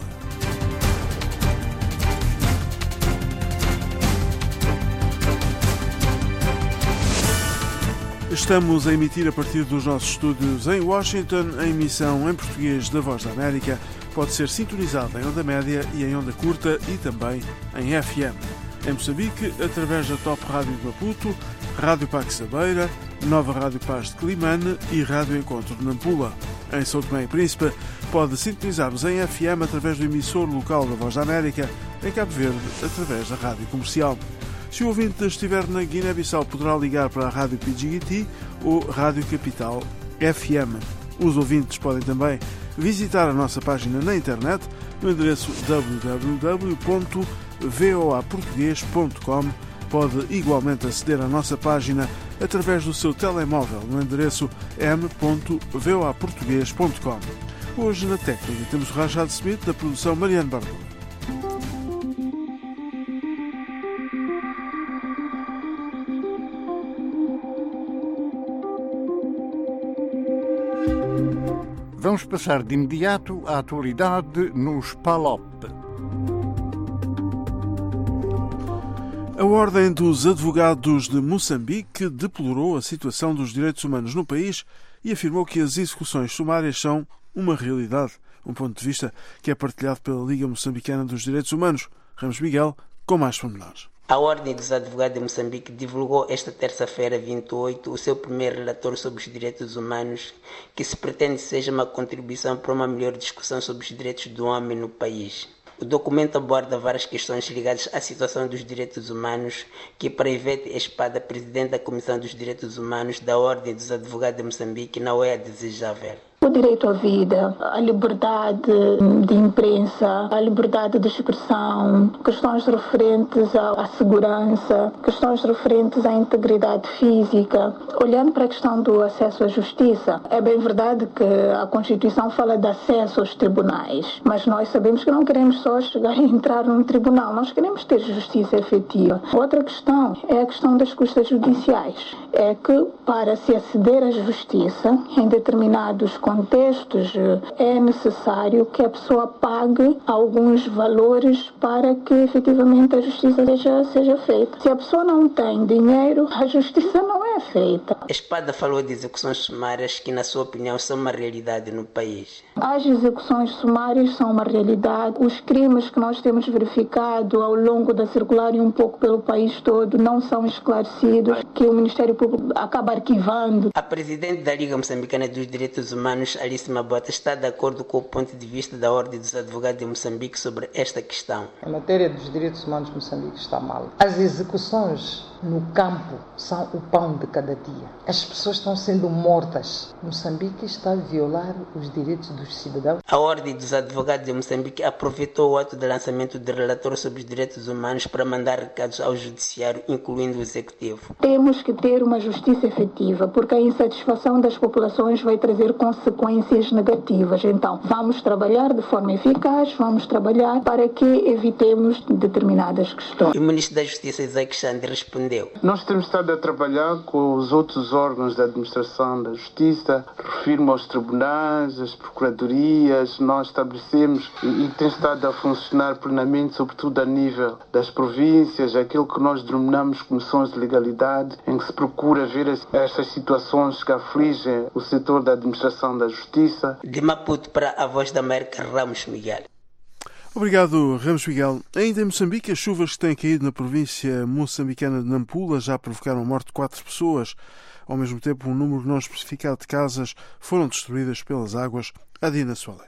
Speaker 21: Estamos a emitir a partir dos nossos estúdios em Washington. A emissão em português da Voz da América pode ser sintonizada em onda média e em onda curta e também em F M. Em Moçambique, através da Top Rádio de Maputo, Rádio Pax da Beira, Nova Rádio Paz de Climane e Rádio Encontro de Nampula. Em São Tomé e Príncipe, pode sintonizar-nos em F M através do emissor local da Voz da América, em Cabo Verde, através da Rádio Comercial. Se o ouvinte estiver na Guiné-Bissau, poderá ligar para a Rádio P G T ou Rádio Capital F M. Os ouvintes podem também visitar a nossa página na internet no endereço w w w ponto v o a português ponto com. Pode igualmente aceder à nossa página através do seu telemóvel no endereço m ponto v o a português ponto com. Hoje na técnica temos o Rajad Smith, da produção Mariano Barbosa.
Speaker 1: Vamos passar de imediato à atualidade nos P A L O P.
Speaker 21: A Ordem dos Advogados de Moçambique deplorou a situação dos direitos humanos no país e afirmou que as execuções sumárias são uma realidade, um ponto de vista que é partilhado pela Liga Moçambicana dos Direitos Humanos. Ramos Miguel, com mais pormenores.
Speaker 22: A Ordem dos Advogados de Moçambique divulgou esta terça-feira, vinte e oito, o seu primeiro relatório sobre os direitos humanos, que se pretende seja uma contribuição para uma melhor discussão sobre os direitos do homem no país. O documento aborda várias questões ligadas à situação dos direitos humanos, que para Ivete Espada, presidente da Comissão dos Direitos Humanos da Ordem dos Advogados de Moçambique, não é desejável.
Speaker 23: O direito à vida, a liberdade de imprensa, a liberdade de expressão, questões referentes à segurança, questões referentes à integridade física. Olhando para a questão do acesso à justiça, é bem verdade que a Constituição fala de acesso aos tribunais, mas nós sabemos que não queremos só chegar e entrar num tribunal, nós queremos ter justiça efetiva. Outra questão é a questão das custas judiciais. É que para se aceder à justiça em determinados contextos, contextos, é necessário que a pessoa pague alguns valores para que efetivamente a justiça seja, seja feita. Se a pessoa não tem dinheiro, a justiça não é feita.
Speaker 22: Espada falou de execuções sumárias que, na sua opinião, são uma realidade no país.
Speaker 23: As execuções sumárias são uma realidade. Os crimes que nós temos verificado ao longo da circular e um pouco pelo país todo não são esclarecidos, que o Ministério Público acaba arquivando.
Speaker 22: A presidente da Liga Moçambicana dos Direitos Humanos, Alice Mabota, está de acordo com o ponto de vista da Ordem dos Advogados de Moçambique sobre esta questão.
Speaker 24: A matéria dos direitos humanos de Moçambique está mal. As execuções no campo são o pão de cada dia. As pessoas estão sendo mortas. Moçambique está a violar os direitos dos cidadãos.
Speaker 22: A Ordem dos Advogados de Moçambique aproveitou o ato de lançamento de relatório sobre os direitos humanos para mandar recados ao Judiciário, incluindo o Executivo.
Speaker 23: Temos que ter uma justiça efetiva, porque a insatisfação das populações vai trazer consequências negativas. Então, vamos trabalhar de forma eficaz, vamos trabalhar para que evitemos determinadas questões.
Speaker 22: E o Ministro da Justiça, Isaac Xande, respondeu:
Speaker 25: Nós temos estado a trabalhar com os outros órgãos da administração da justiça, refiro-me aos tribunais, às procuradorias, nós estabelecemos e, e tem estado a funcionar plenamente, sobretudo a nível das províncias, aquilo que nós denominamos comissões de legalidade, em que se procura ver as, estas situações que afligem o setor da administração da justiça.
Speaker 22: De Maputo para a Voz da América, Ramos Miguel.
Speaker 21: Obrigado, Ramos Miguel. Ainda em Moçambique, as chuvas que têm caído na província moçambicana de Nampula já provocaram a morte de quatro pessoas. Ao mesmo tempo, um número não especificado de casas foram destruídas pelas águas. Adina Soalé.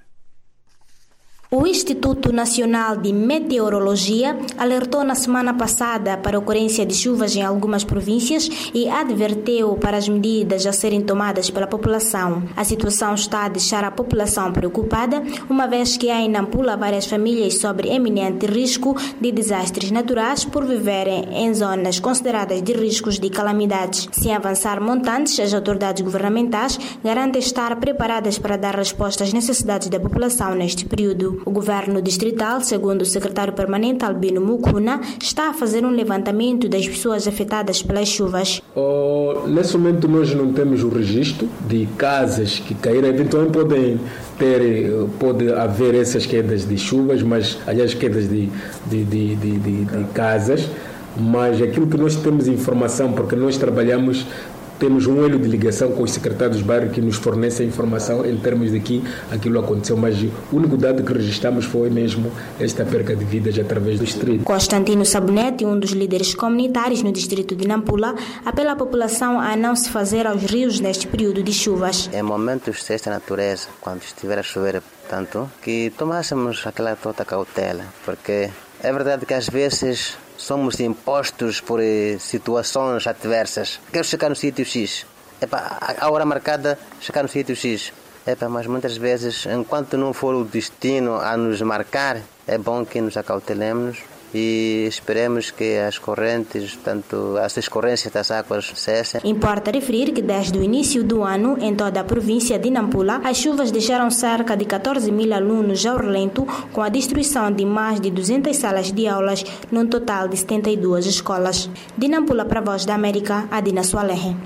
Speaker 4: O Instituto Nacional de Meteorologia alertou na semana passada para a ocorrência de chuvas em algumas províncias e adverteu para as medidas a serem tomadas pela população. A situação está a deixar a população preocupada, uma vez que há em Nampula várias famílias sob eminente risco de desastres naturais por viverem em zonas consideradas de riscos de calamidades. Sem avançar montantes, as autoridades governamentais garantem estar preparadas para dar resposta às necessidades da população neste período. O governo distrital, segundo o secretário permanente Albino Mukuna, está a fazer um levantamento das pessoas afetadas pelas chuvas.
Speaker 5: Oh, nesse momento nós não temos o registro de casas que caíram. Eventualmente podem ter, pode haver essas quedas de chuvas, mas aliás quedas de, de, de, de, de, de casas. Mas aquilo que nós temos informação, porque nós trabalhamos, temos um elo de ligação com os secretários de bairro que nos fornecem informação em termos de que aquilo aconteceu, mas o único dado que registramos foi mesmo esta perca de vidas através do distrito.
Speaker 4: Constantino Sabonete, um dos líderes comunitários no distrito de Nampula, apela à população a não se fazer aos rios neste período de chuvas.
Speaker 6: Em momentos desta natureza, quando estiver a chover tanto, que tomássemos aquela toda cautela, porque é verdade que às vezes somos impostos por eh, situações adversas. Quero chegar no sítio X. Epa, a hora marcada, chegar no sítio X. Epa, mas muitas vezes, enquanto não for o destino a nos marcar, é bom que nos acautelemos e esperemos que as correntes, portanto, as escorrências das águas cessem.
Speaker 4: Importa referir que desde o início do ano, em toda a província de Nampula, as chuvas deixaram cerca de catorze mil alunos ao relento, com a destruição de mais de duzentas salas de aulas, num total de setenta e duas escolas. De Nampula para a Voz da América, Adina Soalé.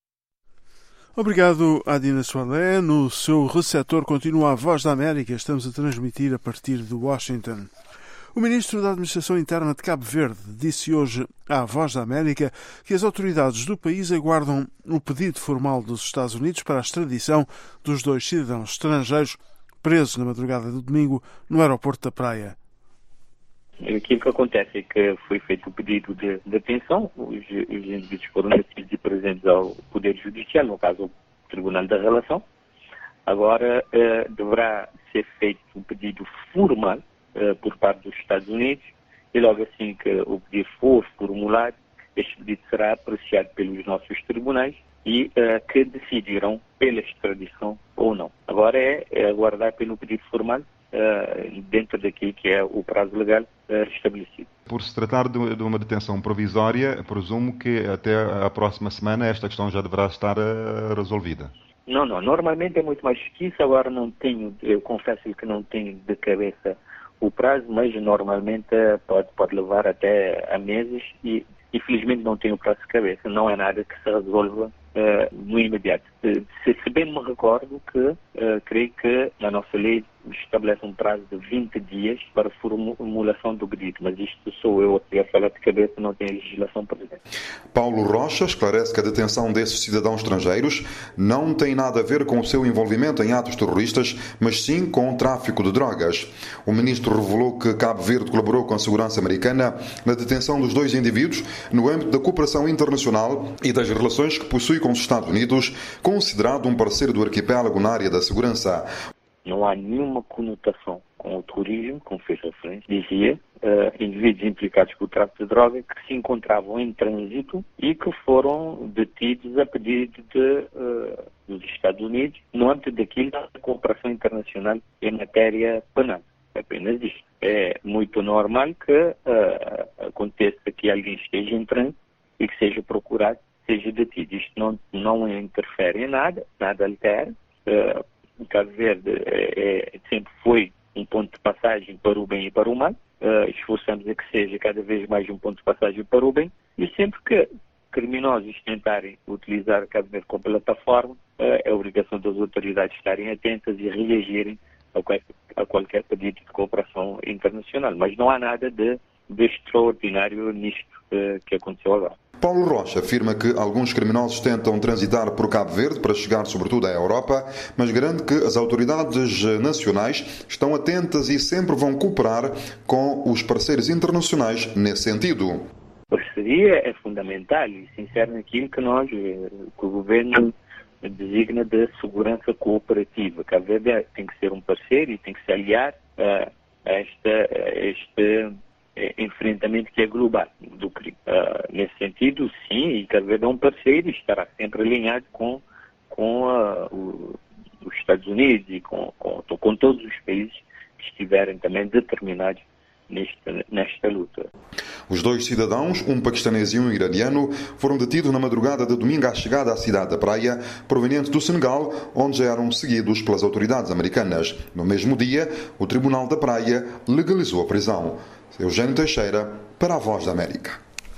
Speaker 21: Obrigado, Adina Soalé. No seu receptor continua a Voz da América. Estamos a transmitir a partir de Washington. O ministro da Administração Interna de Cabo Verde disse hoje à Voz da América que as autoridades do país aguardam o pedido formal dos Estados Unidos para a extradição dos dois cidadãos estrangeiros presos na madrugada do domingo no aeroporto da Praia.
Speaker 17: Aquilo que acontece é que foi feito o pedido de detenção, os, os indivíduos foram decididos e presentes ao Poder Judicial, no caso o Tribunal da Relação. Agora eh, deverá ser feito um pedido formal por parte dos Estados Unidos e logo assim que o pedido for formulado, este pedido será apreciado pelos nossos tribunais e uh, que decidirão pela extradição ou não. Agora é, é aguardar pelo pedido formal uh, dentro daquilo que é o prazo legal uh, estabelecido.
Speaker 18: Por se tratar de, de uma detenção provisória, presumo que até a próxima semana esta questão já deverá estar uh, resolvida.
Speaker 17: Não, não. Normalmente é muito mais que isso. Agora não tenho, eu confesso que não tenho de cabeça o prazo, mas normalmente pode, pode levar até a meses e infelizmente não tenho o prazo de cabeça, não é nada que se resolva uh, no imediato. Se, se bem me recordo que, uh, creio que a nossa lei estabelece um prazo de vinte dias para formulação do pedido, mas isto sou eu a falar de cabeça, não tem legislação presente.
Speaker 19: Paulo Rocha esclarece que a detenção desses cidadãos estrangeiros não tem nada a ver com o seu envolvimento em atos terroristas, mas sim com o tráfico de drogas. O ministro revelou que Cabo Verde colaborou com a segurança americana na detenção dos dois indivíduos no âmbito da cooperação internacional e das relações que possui com os Estados Unidos, considerado um parceiro do arquipélago na área da segurança.
Speaker 17: Não há nenhuma conotação com o terrorismo, como fez referência, dizia, uh, indivíduos implicados com o tráfico de droga que se encontravam em trânsito e que foram detidos a pedido de, uh, dos Estados Unidos no âmbito daquilo da cooperação internacional em matéria penal. Apenas isto. É muito normal que uh, aconteça que alguém esteja em trânsito e que seja procurado, seja detido. Isto não, não interfere em nada, nada altera. Uh, O Cabo Verde é, é, sempre foi um ponto de passagem para o bem e para o mal. Uh, esforçamos a que seja cada vez mais um ponto de passagem para o bem. E sempre que criminosos tentarem utilizar Cabo Verde como plataforma, uh, é obrigação das autoridades estarem atentas e reagirem a qualquer, a qualquer pedido de cooperação internacional. Mas não há nada de, de extraordinário nisto. que, que aconteceu agora.
Speaker 19: Paulo Rocha afirma que alguns criminosos tentam transitar por Cabo Verde para chegar sobretudo à Europa, mas garante que as autoridades nacionais estão atentas e sempre vão cooperar com os parceiros internacionais nesse sentido.
Speaker 17: A parceria é fundamental e se insere naquilo que nós, que o governo designa de segurança cooperativa. Cabo Verde tem que ser um parceiro e tem que se aliar a, a, esta, a este enfrentamento que é global do crime. Uh, nesse sentido, sim, e Cabo Verde é um parceiro e estará sempre alinhado com, com uh, o, os Estados Unidos e com, com, com todos os países que estiverem também determinados nesta, nesta luta.
Speaker 19: Os dois cidadãos, um paquistanês e um iraniano, foram detidos na madrugada de domingo à chegada à cidade da Praia, provenientes do Senegal, onde já eram seguidos pelas autoridades americanas. No mesmo dia, o Tribunal da Praia legalizou a prisão. Eugênio Teixeira, para a Voz da América.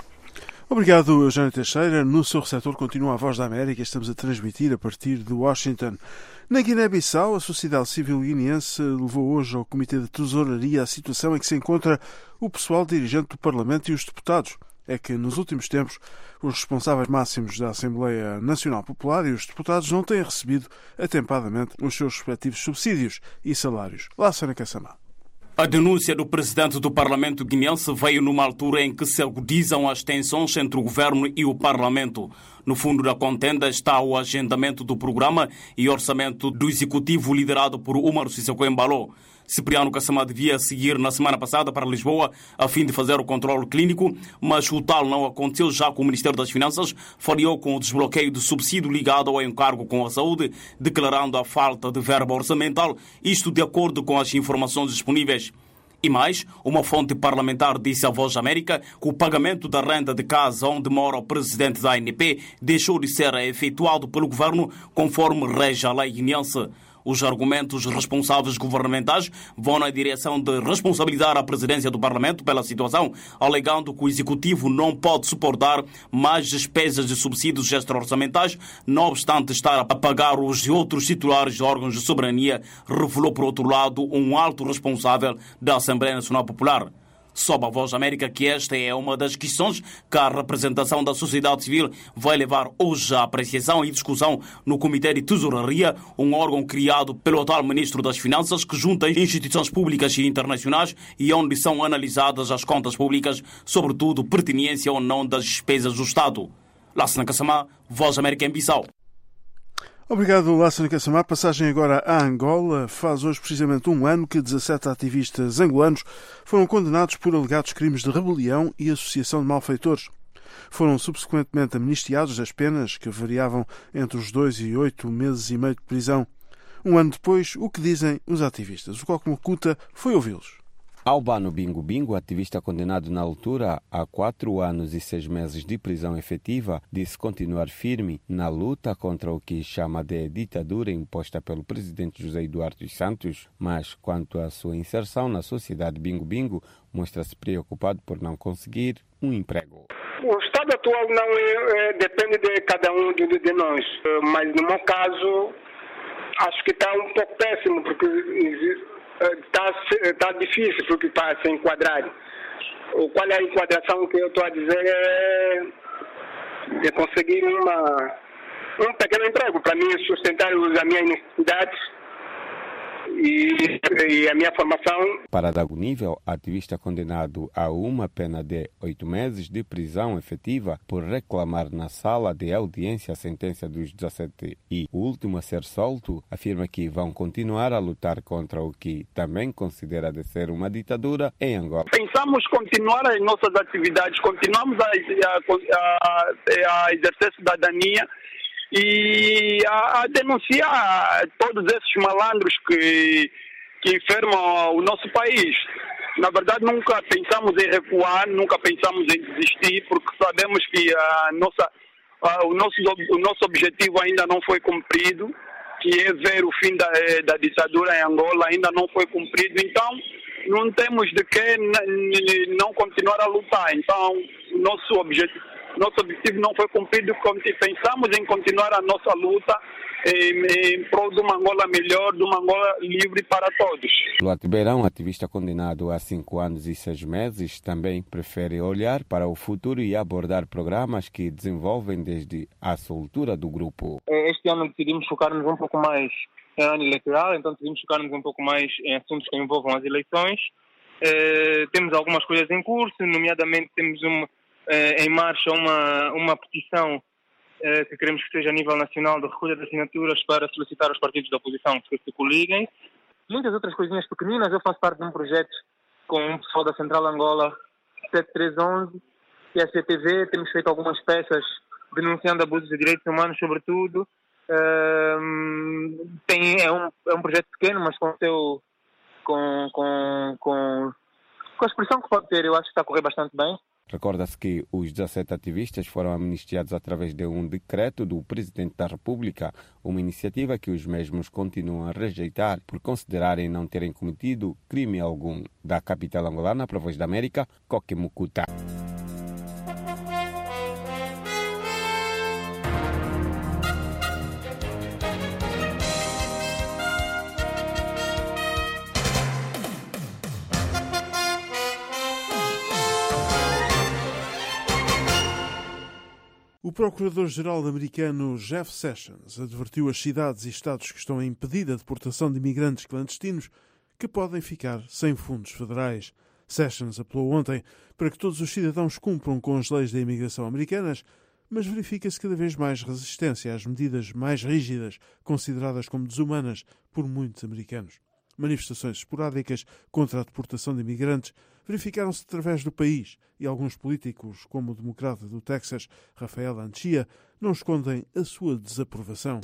Speaker 21: Obrigado, Eugênio Teixeira. No seu receptor continua a Voz da América. Estamos a transmitir a partir de Washington. Na Guiné-Bissau, a sociedade civil guineense levou hoje ao Comitê de Tesouraria a situação em que se encontra o pessoal dirigente do Parlamento e os deputados. É que, nos últimos tempos, os responsáveis máximos da Assembleia Nacional Popular e os deputados não têm recebido atempadamente os seus respectivos subsídios e salários. Lá, Sônia Kassamá.
Speaker 3: A denúncia do presidente do Parlamento guineense veio numa altura em que se agudizam as tensões entre o governo e o Parlamento. No fundo da contenda está o agendamento do programa e orçamento do executivo liderado por Umaro Sissoko Embalo. Cipriano Kassamá devia seguir na semana passada para Lisboa a fim de fazer o controle clínico, mas o tal não aconteceu, já que o Ministério das Finanças falhou com o desbloqueio de subsídio ligado ao encargo com a saúde, declarando a falta de verba orçamental, isto de acordo com as informações disponíveis. E mais, uma fonte parlamentar disse à Voz da América que o pagamento da renda de casa onde mora o presidente da A N P deixou de ser efetuado pelo governo conforme rege a lei guineense. Os argumentos responsáveis governamentais vão na direção de responsabilizar a presidência do Parlamento pela situação, alegando que o Executivo não pode suportar mais despesas de subsídios extra-orçamentais, não obstante estar a pagar os de outros titulares de órgãos de soberania, revelou, por outro lado, um alto responsável da Assembleia Nacional Popular. Sob a Voz da América que esta é uma das questões que a representação da sociedade civil vai levar hoje à apreciação e discussão no Comitê de Tesouraria, um órgão criado pelo atual Ministro das Finanças que junta instituições públicas e internacionais e onde são analisadas as contas públicas, sobretudo pertinência ou não das despesas do Estado. Lassana Kassamá, Voz da América em Bissau.
Speaker 21: Obrigado, Lassana Kassamá. Passagem agora à Angola. Faz hoje precisamente um ano que dezassete ativistas angolanos foram condenados por alegados crimes de rebelião e associação de malfeitores. Foram subsequentemente amnistiados das penas, que variavam entre os dois e oito meses e meio de prisão. Um ano depois, o que dizem os ativistas? O Coco Macuta foi ouvi-los.
Speaker 9: Albano Bingo Bingo, ativista condenado na altura a quatro anos e seis meses de prisão efetiva, disse continuar firme na luta contra o que chama de ditadura imposta pelo presidente José Eduardo dos Santos, mas quanto à sua inserção na sociedade Bingo Bingo, mostra-se preocupado por não conseguir um emprego.
Speaker 7: O estado atual não é, é, depende de cada um de, de nós, mas no meu caso acho que está um pouco péssimo, porque Está tá difícil porque está a se enquadrar. Qual é a enquadração que eu estou a dizer? É de conseguir uma, um pequeno emprego para mim sustentar as minhas necessidades e, e a minha formação.
Speaker 9: Para dar o nível, ativista condenado a uma pena de oito meses de prisão efetiva por reclamar na sala de audiência a sentença dos dezassete e o último a ser solto, afirma que vão continuar a lutar contra o que também considera de ser uma ditadura em Angola.
Speaker 7: Pensamos continuar as nossas atividades, continuamos a, a, a, a exercer cidadania e a, a denunciar todos esses malandros que, que enfermam o nosso país. Na verdade, nunca pensamos em recuar, nunca pensamos em desistir, porque sabemos que a nossa, a, o, nosso, o nosso objetivo ainda não foi cumprido, que é ver o fim da, da ditadura em Angola, ainda não foi cumprido. Então, não temos de que não continuar a lutar. Então, nosso objetivo... Nosso objetivo não foi cumprido, pensamos em continuar a nossa luta em, em prol de uma Angola melhor, de uma Angola livre para todos.
Speaker 9: Luat Beirão, ativista condenado a cinco anos e seis meses, também prefere olhar para o futuro e abordar programas que desenvolvem desde a soltura do grupo.
Speaker 8: Este ano decidimos focar-nos um pouco mais em ano eleitoral, então decidimos focar-nos um pouco mais em assuntos que envolvam as eleições. Eh, temos algumas coisas em curso, nomeadamente temos uma, eh, em marcha uma, uma petição eh, que queremos que seja a nível nacional de recolha de assinaturas para solicitar aos partidos da oposição que se coliguem. Muitas outras coisinhas pequeninas. Eu faço parte de um projeto com um pessoal da Central Angola sete três um um e a C T V. Temos feito algumas peças denunciando abusos de direitos humanos, sobretudo. Uh, tem, é, um, é um projeto pequeno, mas com, seu, com, com, com, com a expressão que pode ter, eu acho que está a correr bastante bem.
Speaker 9: Recorda-se que os dezassete ativistas foram amnistiados através de um decreto do Presidente da República, uma iniciativa que os mesmos continuam a rejeitar por considerarem não terem cometido crime algum. Da capital angolana para a Voz da América, Coque Mucuta.
Speaker 21: O procurador-geral americano Jeff Sessions advertiu as cidades e estados que estão a impedir a deportação de imigrantes clandestinos que podem ficar sem fundos federais. Sessions apelou ontem para que todos os cidadãos cumpram com as leis da imigração americanas, mas verifica-se cada vez mais resistência às medidas mais rígidas, consideradas como desumanas por muitos americanos. Manifestações esporádicas contra a deportação de imigrantes verificaram-se através do país e alguns políticos, como o democrata do Texas, Rafael Anchia, não escondem a sua desaprovação.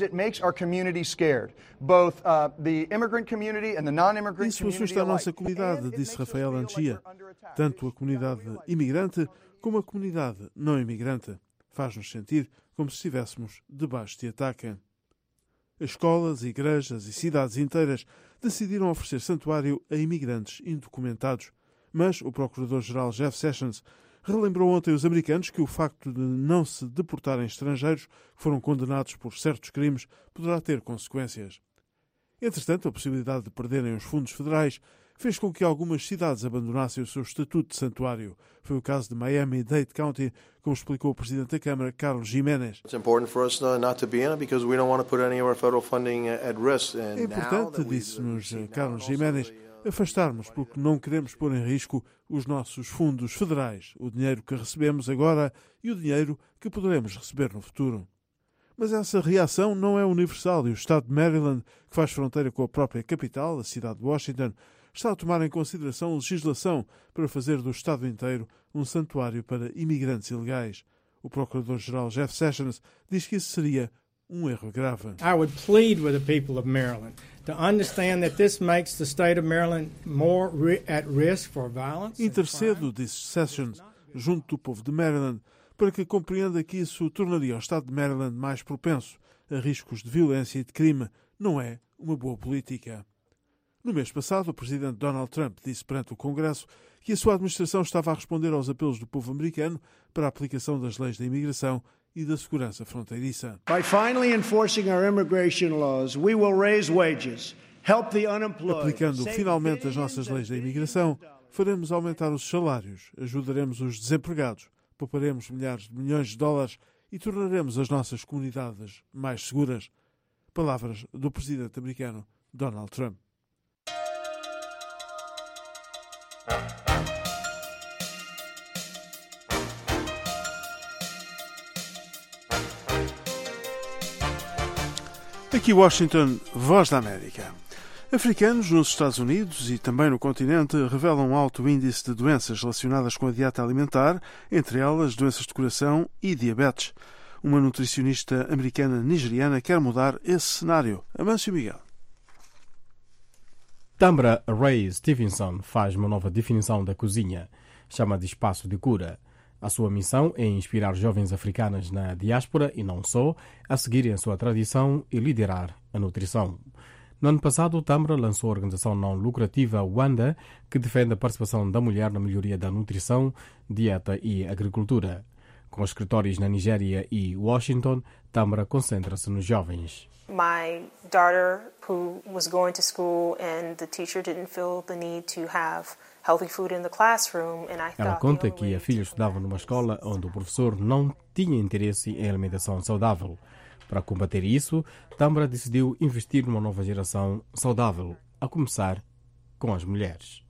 Speaker 21: Isso assusta a nossa comunidade, disse Rafael Anchia, tanto a comunidade imigrante como a comunidade não imigrante. Faz-nos sentir como se estivéssemos debaixo de ataque. Escolas, igrejas e cidades inteiras decidiram oferecer santuário a imigrantes indocumentados. Mas o procurador-geral Jeff Sessions relembrou ontem os americanos que o facto de não se deportarem estrangeiros que foram condenados por certos crimes poderá ter consequências. Entretanto, a possibilidade de perderem os fundos federais fez com que algumas cidades abandonassem o seu estatuto de santuário. Foi o caso de Miami-Dade County, como explicou o presidente da Câmara, Carlos Jiménez. É importante, disse-nos Carlos Jiménez, afastarmos porque não queremos pôr em risco os nossos fundos federais, o dinheiro que recebemos agora e o dinheiro que poderemos receber no futuro. Mas essa reação não é universal e o Estado de Maryland, que faz fronteira com a própria capital, a cidade de Washington, está a tomar em consideração legislação para fazer do Estado inteiro um santuário para imigrantes ilegais. O procurador-geral Jeff Sessions diz que isso seria um erro grave.
Speaker 10: I would plead with the people of Maryland to understand that this makes the state of Maryland more at risk for violence.
Speaker 21: Intercedo, disse Sessions, junto do povo de Maryland, para que compreenda que isso tornaria o Estado de Maryland mais propenso a riscos de violência e de crime. Não é uma boa política. No mês passado, o presidente Donald Trump disse perante o Congresso que a sua administração estava a responder aos apelos do povo americano para a aplicação das leis da imigração e da segurança fronteiriça.
Speaker 11: By finally enforcing our immigration laws, we will raise wages, help the unemployed.
Speaker 21: Aplicando finalmente as nossas leis da imigração, faremos aumentar os salários, ajudaremos os desempregados, pouparemos milhares de milhões de dólares e tornaremos as nossas comunidades mais seguras. Palavras do presidente americano Donald Trump. Aqui Washington, Voz da América. Africanos nos Estados Unidos e também no continente revelam um alto índice de doenças relacionadas com a dieta alimentar, entre elas doenças de coração e diabetes. Uma nutricionista americana nigeriana quer mudar esse cenário. Amâncio Miguel.
Speaker 12: Tamra Ray Stevenson faz uma nova definição da cozinha. Chama de espaço de cura. A sua missão é inspirar jovens africanas na diáspora e não só a seguirem a sua tradição e liderar a nutrição. No ano passado, Tamra lançou a organização não lucrativa WANDA, que defende a participação da mulher na melhoria da nutrição, dieta e agricultura. Com escritórios na Nigéria e Washington, Tamra concentra-se nos jovens.
Speaker 2: my daughter who was going to school and the teacher didn't feel the need to have healthy food in the classroom, and I
Speaker 12: Ela conta que a filha estudava numa escola onde o professor não tinha interesse em alimentação saudável. Para combater isso, Tambra decidiu investir numa nova geração saudável, a começar com as mulheres.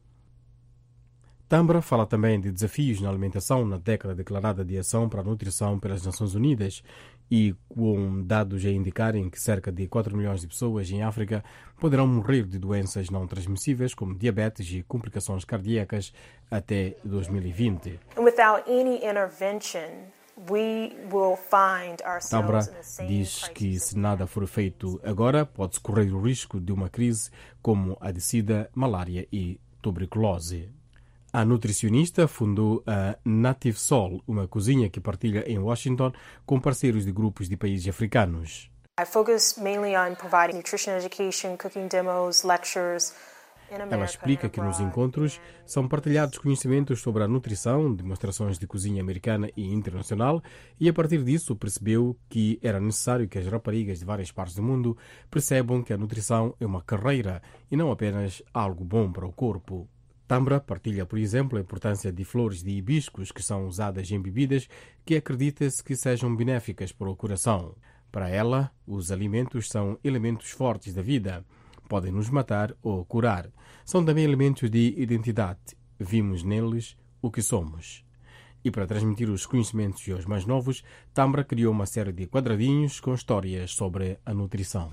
Speaker 12: Tambra fala também de desafios na alimentação na década declarada de ação para a nutrição pelas Nações Unidas e com dados a indicarem que cerca de quatro milhões de pessoas em África poderão morrer de doenças não transmissíveis como diabetes e complicações cardíacas até dois mil e vinte.
Speaker 2: Without any intervention, we will find
Speaker 12: Tambra
Speaker 2: ourselves in the same
Speaker 12: diz que se nada for feito agora, pode-se correr o risco de uma crise como a de sida, malária e tuberculose. A nutricionista fundou a Native Soul, uma cozinha que partilha em Washington com parceiros de grupos de países africanos.
Speaker 2: I focus mainly on providing nutrition education, cooking demos, lectures.
Speaker 12: Ela explica que nos encontros são partilhados conhecimentos sobre a nutrição, demonstrações de cozinha americana e internacional, e a partir disso percebeu que era necessário que as raparigas de várias partes do mundo percebam que a nutrição é uma carreira e não apenas algo bom para o corpo. Tambra partilha, por exemplo, a importância de flores de hibiscos que são usadas em bebidas que acredita-se que sejam benéficas para o coração. Para ela, os alimentos são elementos fortes da vida. Podem nos matar ou curar. São também elementos de identidade. Vimos neles o que somos. E para transmitir os conhecimentos aos mais novos, Tambra criou uma série de quadradinhos com histórias sobre a nutrição.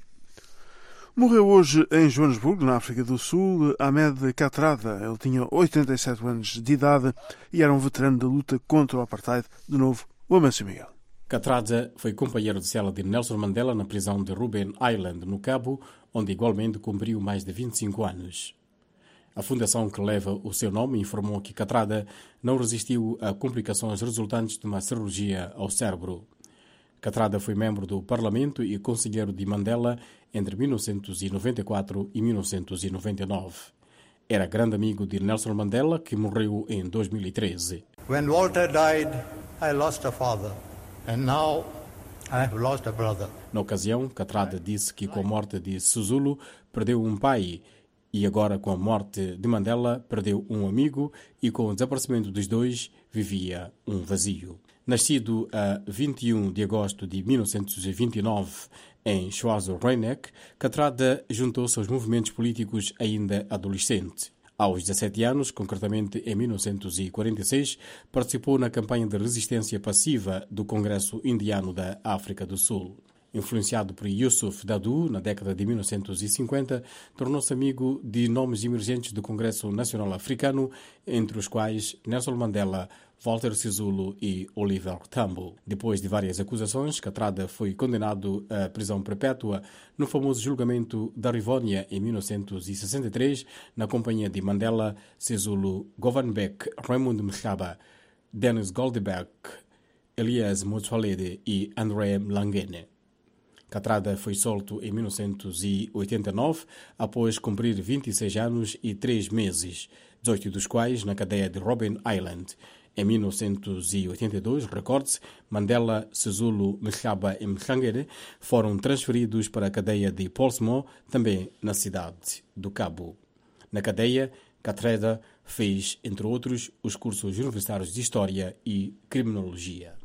Speaker 21: Morreu hoje em Joanesburgo, na África do Sul, Ahmed Kathrada. Ele tinha oitenta e sete anos de idade e era um veterano da luta contra o apartheid. De novo, o Amâncio Miguel.
Speaker 12: Kathrada foi companheiro de cela de Nelson Mandela na prisão de Robben Island, no Cabo, onde igualmente cumpriu mais de vinte e cinco anos. A fundação que leva o seu nome informou que Kathrada não resistiu a complicações resultantes de uma cirurgia ao cérebro. Kathrada foi membro do Parlamento e conselheiro de Mandela entre mil novecentos e noventa e quatro e mil novecentos e noventa e nove. Era grande amigo de Nelson Mandela, que morreu em dois mil e treze.
Speaker 13: When Walter died, I lost a father, and now I have lost a brother.
Speaker 12: Na ocasião, Kathrada disse que com a morte de Sisulu perdeu um pai e agora com a morte de Mandela perdeu um amigo e com o desaparecimento dos dois vivia um vazio. Nascido a vinte e um de agosto de mil novecentos e vinte e nove em Schwarzenegg, Kathrada juntou-se aos movimentos políticos ainda adolescente. Aos dezassete anos, concretamente em mil novecentos e quarenta e seis, participou na campanha de resistência passiva do Congresso Indiano da África do Sul. Influenciado por Yusuf Dadoo, na década de mil novecentos e cinquenta, tornou-se amigo de nomes emergentes do Congresso Nacional Africano, entre os quais Nelson Mandela, Walter Sisulu e Oliver Tambo. Depois de várias acusações, Kathrada foi condenado à prisão perpétua no famoso julgamento da Rivónia em mil novecentos e sessenta e três, na companhia de Mandela, Sisulu, Govan Beck, Raymond Mhlaba, Dennis Goldberg, Elias Motsoaledi e André Mlangene. Kathrada foi solto em mil novecentos e oitenta e nove, após cumprir vinte e seis anos e três meses, dezoito dos quais na cadeia de Robben Island. Em mil novecentos e oitenta e dois, recorde-se, Mandela, Sisulu, Mhlaba e Mhlangere foram transferidos para a cadeia de Portsmouth, também na cidade do Cabo. Na cadeia, Kathrada fez, entre outros, os cursos universitários de História e Criminologia.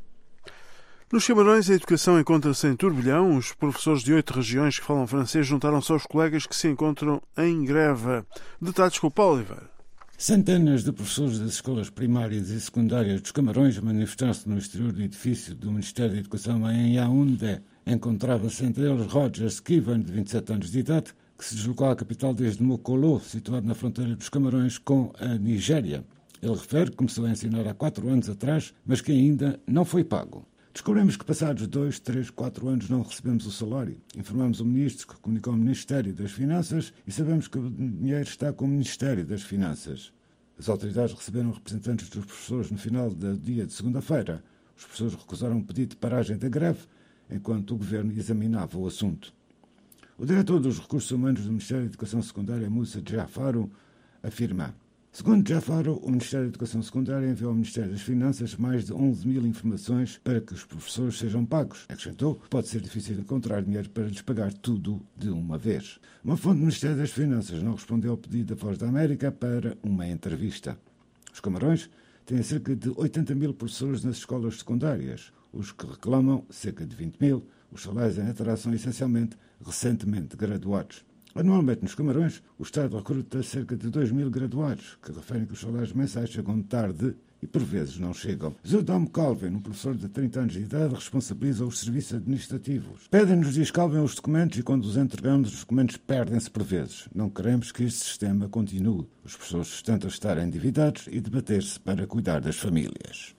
Speaker 21: Nos Camarões, a educação encontra-se em turbilhão. Os professores de oito regiões que falam francês juntaram-se aos colegas que se encontram em greve. Detalhes com o Paulo Oliveira.
Speaker 14: Centenas de professores das escolas primárias e secundárias dos Camarões manifestaram-se no exterior do edifício do Ministério da Educação em Yaoundé. Encontrava-se entre eles Roger Skivan, de vinte e sete anos de idade, que se deslocou à capital desde Mokolo, situado na fronteira dos Camarões com a Nigéria. Ele refere que começou a ensinar há quatro anos atrás, mas que ainda não foi pago. Descobrimos que passados dois, três, quatro anos não recebemos o salário. Informamos o Ministro, que comunicou ao Ministério das Finanças, e sabemos que o dinheiro está com o Ministério das Finanças. As autoridades receberam representantes dos professores no final do dia de segunda-feira. Os professores recusaram um pedido de paragem da greve, enquanto o Governo examinava o assunto. O diretor dos Recursos Humanos do Ministério da Educação Secundária, Moussa Jafaru, afirma: Segundo Jafaro, o Ministério da Educação Secundária enviou ao Ministério das Finanças mais de onze mil informações para que os professores sejam pagos. Acrescentou que pode ser difícil encontrar dinheiro para lhes pagar tudo de uma vez. Uma fonte do Ministério das Finanças não respondeu ao pedido da Voz da América para uma entrevista. Os Camarões têm cerca de oitenta mil professores nas escolas secundárias. Os que reclamam, cerca de vinte mil. Os salários em Netará são essencialmente recentemente graduados. Anualmente, nos Camarões, o Estado recruta cerca de dois mil graduados, que referem que os salários mensais chegam tarde e, por vezes, não chegam. Zudom Calvin, um professor de trinta anos de idade, responsabiliza os serviços administrativos. Pedem-nos, diz Calvin, os documentos e, quando os entregamos, os documentos perdem-se por vezes. Não queremos que este sistema continue. Os professores tentam estar endividados e debater-se para cuidar das famílias.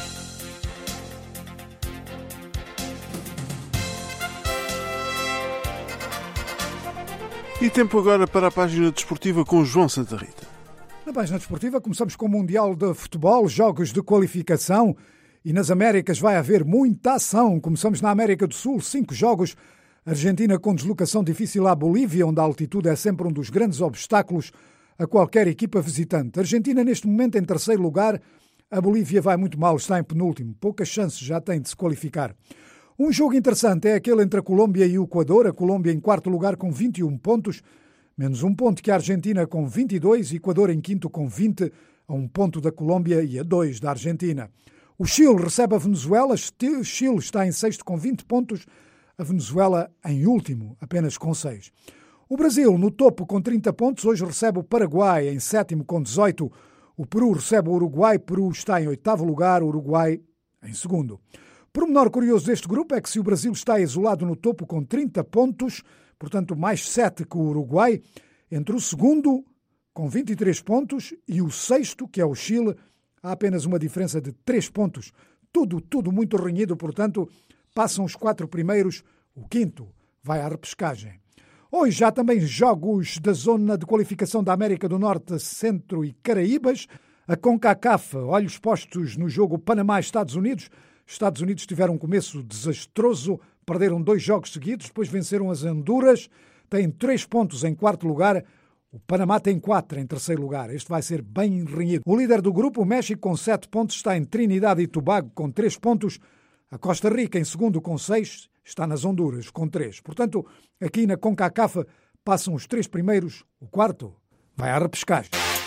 Speaker 21: E tempo agora para a página desportiva com João Santa Rita.
Speaker 1: Na página desportiva começamos com o Mundial de Futebol, jogos de qualificação, e nas Américas vai haver muita ação. Começamos na América do Sul, cinco jogos. Argentina com deslocação difícil à Bolívia, onde a altitude é sempre um dos grandes obstáculos a qualquer equipa visitante. Argentina neste momento em terceiro lugar, a Bolívia vai muito mal, está em penúltimo. Poucas chances já tem de se qualificar. Um jogo interessante é aquele entre a Colômbia e o Equador. A Colômbia em quarto lugar com vinte e um pontos, menos um ponto que a Argentina com vinte e dois, e Equador em quinto com vinte, a um ponto da Colômbia e a dois da Argentina. O Chile recebe a Venezuela, o Chile está em sexto com vinte pontos, a Venezuela em último, apenas com seis. O Brasil no topo com trinta pontos, hoje recebe o Paraguai em sétimo com dezoito. O Peru recebe o Uruguai, Peru está em oitavo lugar, o Uruguai em segundo. Por menor curioso deste grupo é que se o Brasil está isolado no topo com trinta pontos, portanto mais sete que o Uruguai, entre o segundo com vinte e três pontos e o sexto, que é o Chile, há apenas uma diferença de três pontos. Tudo, tudo muito renhido, portanto, passam os quatro primeiros, o quinto vai à repescagem. Hoje já também jogos da zona de qualificação da América do Norte, Centro e Caraíbas. A CONCACAF, olhos postos no jogo Panamá-Estados Unidos. Estados Unidos tiveram um começo desastroso, perderam dois jogos seguidos, depois venceram as Honduras, têm três pontos em quarto lugar, o Panamá tem quatro em terceiro lugar. Este vai ser bem renhido. O líder do grupo, o México, com sete pontos, está em Trinidad e Tobago com três pontos, a Costa Rica em segundo com seis, está nas Honduras com três. Portanto, aqui na CONCACAF passam os três primeiros, o quarto vai à repescagem.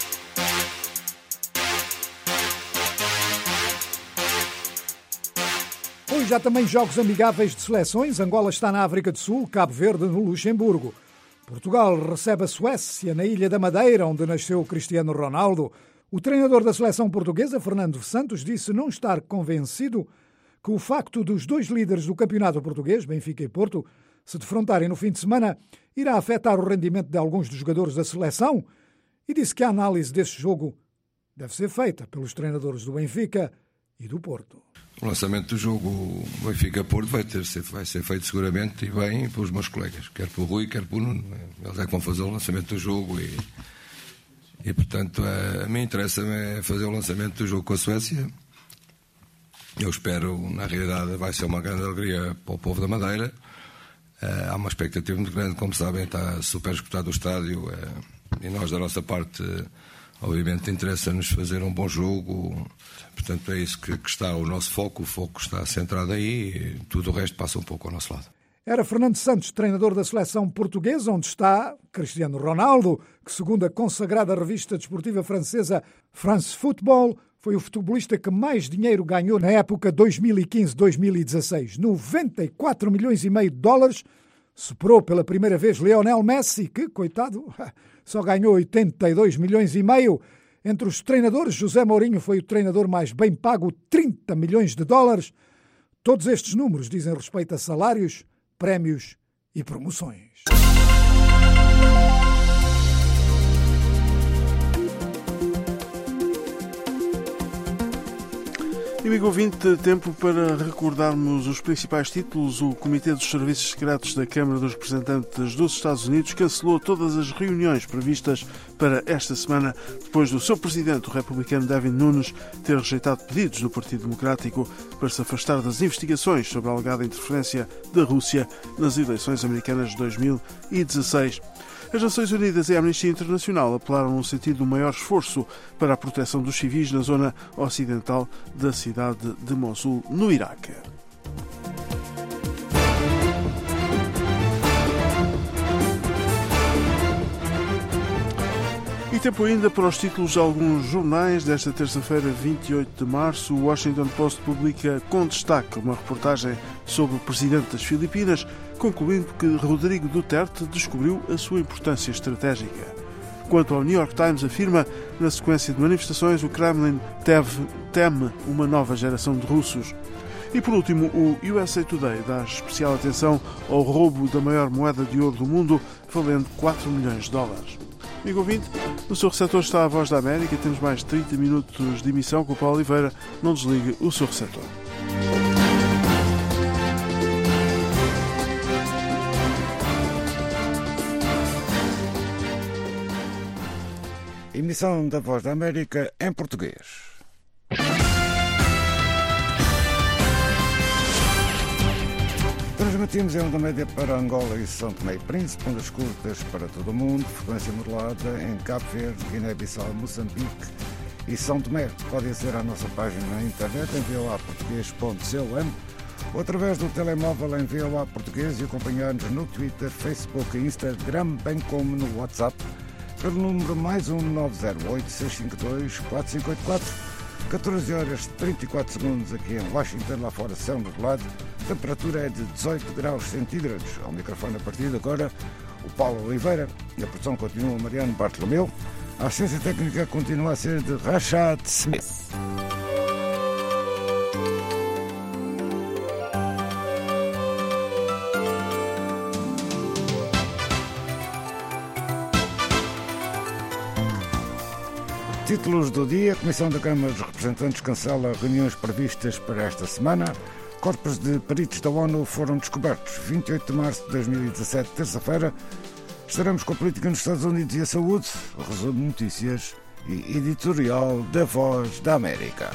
Speaker 1: Hoje há também jogos amigáveis de seleções. Angola está na África do Sul, Cabo Verde no Luxemburgo. Portugal recebe a Suécia na Ilha da Madeira, onde nasceu o Cristiano Ronaldo. O treinador da seleção portuguesa, Fernando Santos, disse não estar convencido que o facto dos dois líderes do campeonato português, Benfica e Porto, se defrontarem no fim de semana, irá afetar o rendimento de alguns dos jogadores da seleção, e disse que a análise desse jogo deve ser feita pelos treinadores do Benfica e do Porto.
Speaker 15: O lançamento do jogo Benfica-Porto vai, ter, vai ser feito seguramente e bem pelos meus colegas, quer pelo Rui, quer pelo Nuno. Eles é que vão fazer o lançamento do jogo e, e portanto, a, a mim interessa-me fazer o lançamento do jogo com a Suécia. Eu espero, na realidade, vai ser uma grande alegria para o povo da Madeira. Uh, há uma expectativa muito grande, como sabem, está super esgotado o estádio uh, e nós, da nossa parte, uh, obviamente, interessa-nos fazer um bom jogo. Portanto, é isso que, que está o nosso foco. O foco está centrado aí e tudo o resto passa um pouco ao nosso lado.
Speaker 1: Era Fernando Santos, treinador da seleção portuguesa, onde está Cristiano Ronaldo, que, segundo a consagrada revista desportiva francesa France Football, foi o futebolista que mais dinheiro ganhou na época dois mil e quinze a dois mil e dezasseis. noventa e quatro milhões e meio de dólares. Superou pela primeira vez Lionel Messi, que, coitado, só ganhou oitenta e dois milhões e meio. Entre os treinadores, José Mourinho foi o treinador mais bem pago, trinta milhões de dólares. Todos estes números dizem respeito a salários, prémios e promoções.
Speaker 21: E, amigo ouvinte, tempo para recordarmos os principais títulos. O Comitê dos Serviços Secretos da Câmara dos Representantes dos Estados Unidos cancelou todas as reuniões previstas para esta semana, depois do seu presidente, o republicano Devin Nunes, ter rejeitado pedidos do Partido Democrático para se afastar das investigações sobre a alegada interferência da Rússia nas eleições americanas de dois mil e dezasseis. As Nações Unidas e a Amnistia Internacional apelaram no sentido do maior esforço para a proteção dos civis na zona ocidental da cidade de Mossul, no Iraque. E tempo ainda para os títulos de alguns jornais. Desta terça-feira, vinte e oito de março, o Washington Post publica com destaque uma reportagem sobre o presidente das Filipinas, concluindo que Rodrigo Duterte descobriu a sua importância estratégica. Quanto ao New York Times, afirma, na sequência de manifestações, o Kremlin teve, teme uma nova geração de russos. E por último, o U S A Today dá especial atenção ao roubo da maior moeda de ouro do mundo, valendo quatro milhões de dólares. Amigo ouvinte, no seu receptor está a Voz da América. Temos mais trinta minutos de emissão com o Paulo Oliveira. Não desligue o seu receptor.
Speaker 14: Emissão da Voz da América em português. Transmitimos em onda média para Angola e São Tomé e Príncipe, ondas curtas para todo o mundo, frequência modulada em Cabo Verde, Guiné-Bissau, Moçambique e São Tomé. Pode acessar à nossa página na internet em v o a português ponto com ou através do telemóvel em V O A Português e acompanhar-nos no Twitter, Facebook e Instagram, bem como no WhatsApp, pelo número mais um nove zero oito, seis cinco dois, quatro cinco oito quatro. catorze horas e trinta e quatro segundos aqui em Washington, lá fora céu nublado. A temperatura é de dezoito graus centígrados. Ao microfone a partir de agora, o Paulo Oliveira. E a produção continua Mariano Bartolomeu. A assistência técnica continua a ser de Rashad Smith. Títulos do dia. A Comissão da Câmara dos Representantes cancela reuniões previstas para esta semana. Corpos de peritos da ONU foram descobertos. vinte e oito de março de dois mil e dezassete, terça-feira. Estaremos com a política nos Estados Unidos e a saúde. O resumo de notícias e editorial da Voz da América.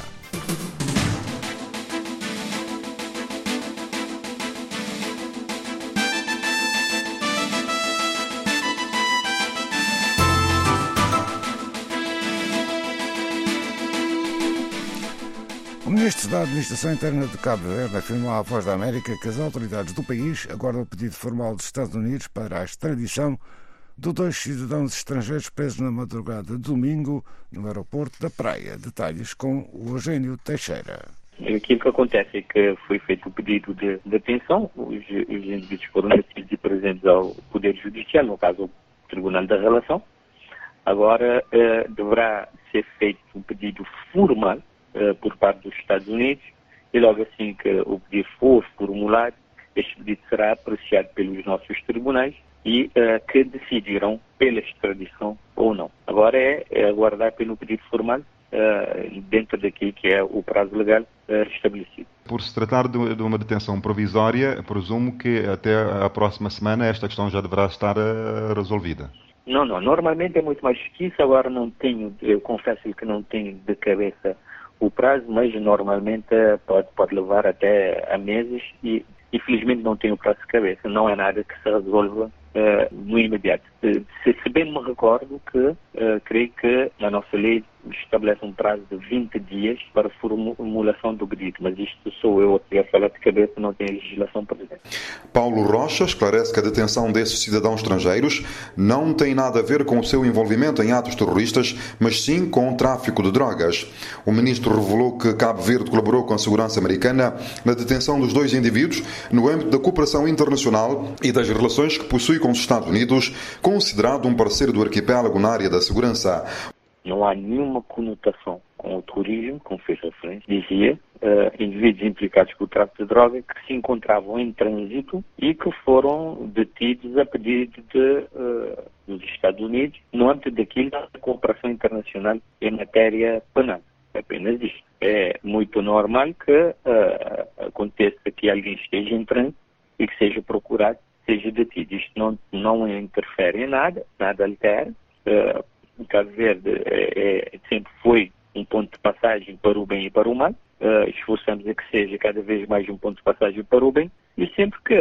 Speaker 14: O ministro da Administração Interna de Cabo Verde afirmou à Voz da América que as autoridades do país aguardam o pedido formal dos Estados Unidos para a extradição de dois cidadãos estrangeiros presos na madrugada de domingo no aeroporto da Praia. Detalhes com o Eugênio Teixeira.
Speaker 17: Aquilo que acontece é que foi feito o pedido de detenção, os, os indivíduos foram metidos e presentes ao Poder Judicial, no caso ao Tribunal da Relação. Agora eh, deverá ser feito um pedido formal por parte dos Estados Unidos e logo assim que o pedido for formulado, este pedido será apreciado pelos nossos tribunais e uh, que decidirão pela extradição ou não. Agora é, é aguardar pelo pedido formal uh, dentro daquilo que é o prazo legal uh, estabelecido.
Speaker 18: Por se tratar de, de uma detenção provisória, presumo que até a próxima semana esta questão já deverá estar uh, resolvida.
Speaker 17: Não, não. Normalmente é muito mais que isso. Agora não tenho, eu confesso que não tenho de cabeça o prazo, mas normalmente pode, pode levar até a meses e infelizmente não tenho o prazo de cabeça. Não é nada que se resolva uh, no imediato. Se, se bem me recordo que uh, creio que a nossa lei estabelece um prazo de vinte dias para a formulação do pedido, mas isto sou eu a falar de cabeça, não tem legislação presente.
Speaker 19: Paulo Rocha esclarece que a detenção desses cidadãos estrangeiros não tem nada a ver com o seu envolvimento em atos terroristas, mas sim com o tráfico de drogas. O ministro revelou que Cabo Verde colaborou com a segurança americana na detenção dos dois indivíduos no âmbito da cooperação internacional e das relações que possui com os Estados Unidos, considerado um parceiro do arquipélago na área da segurança.
Speaker 17: Não há nenhuma conotação com o terrorismo, como fez referência. Dizia, uh, indivíduos implicados com o tráfico de droga que se encontravam em trânsito e que foram detidos a pedido de, uh, dos Estados Unidos no âmbito daquilo da cooperação internacional em matéria penal. Apenas isto. É muito normal que uh, aconteça que alguém esteja em trânsito e que seja procurado, seja detido. Isto não, não interfere em nada, nada altera. Uh, Cabo Verde é, é, sempre foi um ponto de passagem para o bem e para o mal. Uh, esforçamos a que seja cada vez mais um ponto de passagem para o bem. E sempre que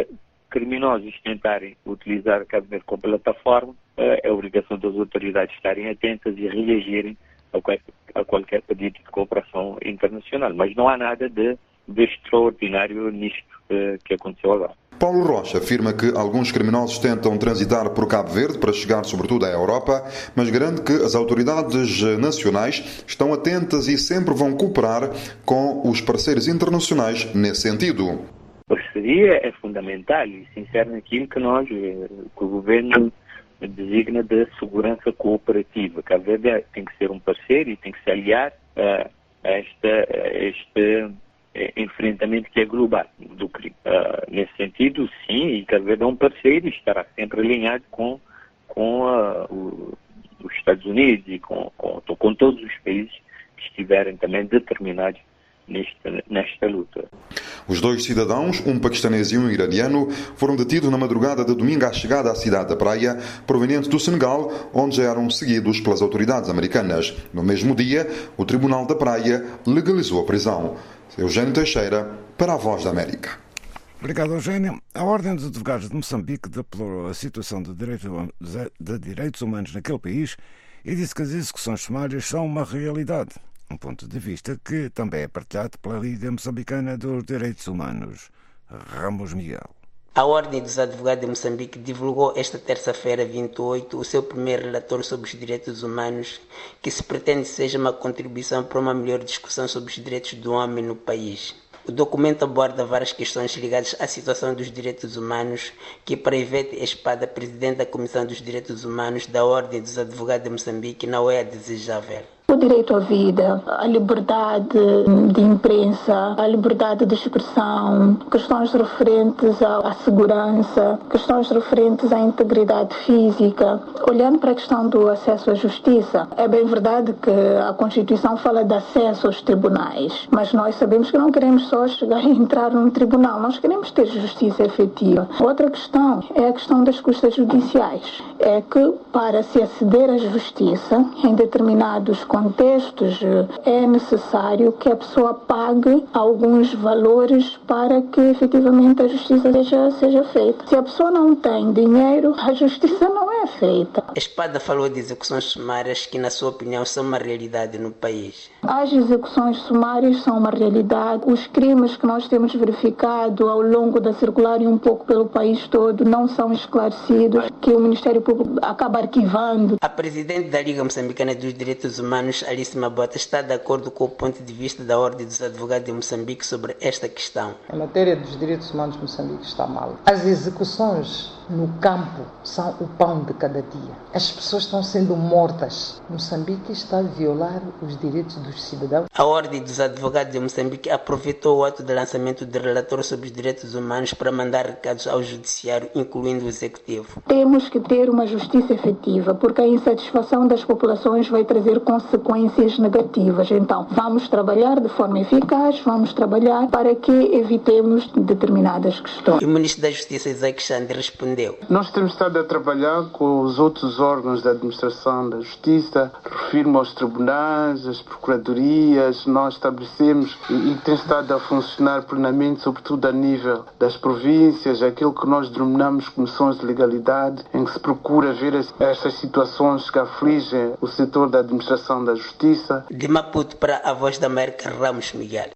Speaker 17: criminosos tentarem utilizar Cabo Verde como plataforma, é a obrigação das autoridades estarem atentas e reagirem a qualquer, a qualquer pedido de cooperação internacional. Mas não há nada de, de extraordinário nisto uh, que aconteceu agora.
Speaker 19: Paulo Rocha afirma que alguns criminosos tentam transitar por Cabo Verde para chegar sobretudo à Europa, mas garante que as autoridades nacionais estão atentas e sempre vão cooperar com os parceiros internacionais nesse sentido.
Speaker 17: A parceria é fundamental e se insere naquilo que nós, que o governo designa de segurança cooperativa. Cabo Verde tem que ser um parceiro e tem que se aliar a, a, esta, a este enfrentamento que é global do crime. Uh, nesse sentido, sim, e Cabo Verde é um parceiro e estará sempre alinhado com, com uh, o, os Estados Unidos e com, com, com todos os países que estiverem também determinados Nesta, nesta luta.
Speaker 19: Os dois cidadãos, um paquistanês e um iraniano, foram detidos na madrugada de domingo à chegada à cidade da Praia, provenientes do Senegal, onde já eram seguidos pelas autoridades americanas. No mesmo dia, o Tribunal da Praia legalizou a prisão. Eugênio Teixeira, para a Voz da América.
Speaker 14: Obrigado, Eugênio. A Ordem dos Advogados de Moçambique deplorou a situação de, direito, de direitos humanos naquele país e disse que as execuções sumárias são uma realidade. Um ponto de vista que também é partilhado pela Liga Moçambicana dos Direitos Humanos. Ramos Miguel.
Speaker 22: A Ordem dos Advogados de Moçambique divulgou esta terça-feira, vinte e oito, o seu primeiro relatório sobre os direitos humanos, que se pretende seja uma contribuição para uma melhor discussão sobre os direitos do homem no país. O documento aborda várias questões ligadas à situação dos direitos humanos, que para Ivete Espada, presidente da Comissão dos Direitos Humanos da Ordem dos Advogados de Moçambique, não é desejável.
Speaker 16: O direito à vida, a liberdade de imprensa, a liberdade de expressão, questões referentes à segurança, questões referentes à integridade física. Olhando para a questão do acesso à justiça, é bem verdade que a Constituição fala de acesso aos tribunais, mas nós sabemos que não queremos só chegar e entrar num tribunal, nós queremos ter justiça efetiva. Outra questão é a questão das custas judiciais. É que para se aceder à justiça em determinados contextos é necessário que a pessoa pague alguns valores para que efetivamente a justiça seja, seja feita. Se a pessoa não tem dinheiro, a justiça não é feita.
Speaker 22: Espada falou de execuções sumárias que, na sua opinião, são uma realidade no país.
Speaker 16: As execuções sumárias são uma realidade. Os crimes que nós temos verificado ao longo da circular e um pouco pelo país todo não são esclarecidos, que o Ministério Público acaba arquivando.
Speaker 22: A presidente da Liga Moçambicana dos Direitos Humanos, Alice Mabota, está de acordo com o ponto de vista da Ordem dos Advogados de Moçambique sobre esta questão.
Speaker 20: A matéria dos direitos humanos de Moçambique está mal. As execuções no campo são o pão de cada dia. As pessoas estão sendo mortas. Moçambique está a violar os direitos dos cidadãos.
Speaker 22: A Ordem dos Advogados de Moçambique aproveitou o ato de lançamento de relatório sobre os direitos humanos para mandar recados ao Judiciário, incluindo o Executivo.
Speaker 16: Temos que ter uma justiça efetiva, porque a insatisfação das populações vai trazer consequências negativas. Então, vamos trabalhar de forma eficaz, vamos trabalhar para que evitemos determinadas questões.
Speaker 22: O Ministro da Justiça, Isaac Xande, respondeu.
Speaker 23: Nós temos estado a trabalhar com os outros órgãos da administração da justiça, refiro-me aos tribunais, às procuradorias, nós estabelecemos e, e tem estado a funcionar plenamente, sobretudo a nível das províncias, aquilo que nós denominamos comissões de legalidade, em que se procura ver estas situações que afligem o setor da administração da justiça.
Speaker 22: De Maputo para a Voz da América, Ramos Miguel.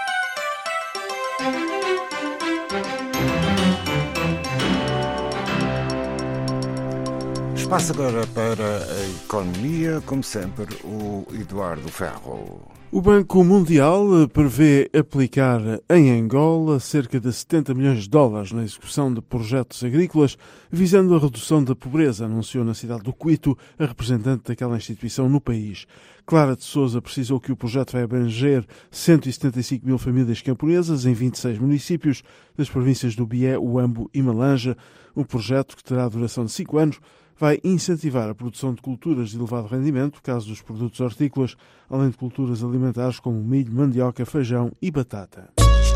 Speaker 14: Passa agora para a economia, como sempre, o Eduardo Ferro.
Speaker 21: O Banco Mundial prevê aplicar em Angola cerca de setenta milhões de dólares na execução de projetos agrícolas visando a redução da pobreza, anunciou na cidade do Cuito a representante daquela instituição no país. Clara de Sousa precisou que o projeto vai abranger cento e setenta e cinco mil famílias camponesas em vinte e seis municípios das províncias do Bié, Uambo e Malanja. Um projeto que terá a duração de cinco anos vai incentivar a produção de culturas de elevado rendimento, caso dos produtos hortícolas, além de culturas alimentares como milho, mandioca, feijão e batata.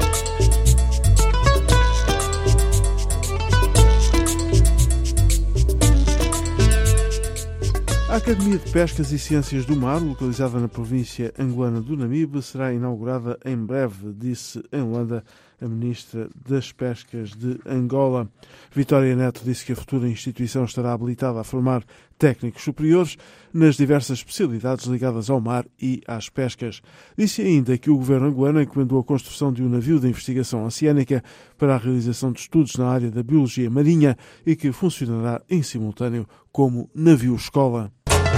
Speaker 21: A Academia de Pescas e Ciências do Mar, localizada na província angolana do Namibe, será inaugurada em breve, disse em Luanda a ministra das Pescas de Angola. Vitória Neto disse que a futura instituição estará habilitada a formar técnicos superiores nas diversas especialidades ligadas ao mar e às pescas. Disse ainda que o governo angolano encomendou a construção de um navio de investigação oceânica para a realização de estudos na área da biologia marinha e que funcionará em simultâneo como navio-escola.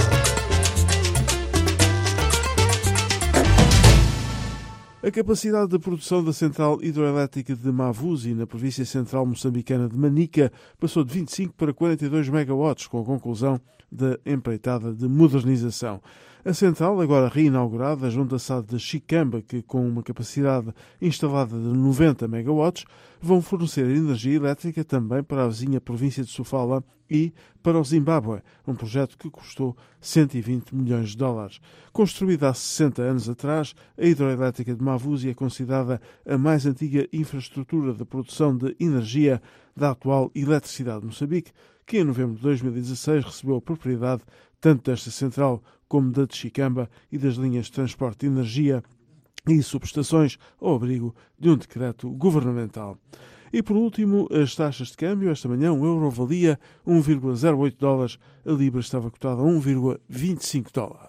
Speaker 21: A capacidade de produção da central hidroelétrica de Mavuzi, na província central moçambicana de Manica, passou de vinte e cinco para quarenta e dois megawatts com a conclusão da empreitada de modernização. A central, agora reinaugurada, junta-se à de Chicamba, que com uma capacidade instalada de noventa megawatts, vão fornecer energia elétrica também para a vizinha província de Sofala e para o Zimbábue, um projeto que custou cento e vinte milhões de dólares. Construída há sessenta anos atrás, a hidroelétrica de Mavuzi é considerada a mais antiga infraestrutura de produção de energia da atual eletricidade de Moçambique, que em novembro de dois mil e dezasseis recebeu a propriedade tanto desta central como da de Chicamba e das linhas de transporte de energia e subestações ao abrigo de um decreto governamental. E por último, as taxas de câmbio. Esta manhã um euro valia um vírgula zero oito dólares, a libra estava cotada a um vírgula vinte e cinco dólares.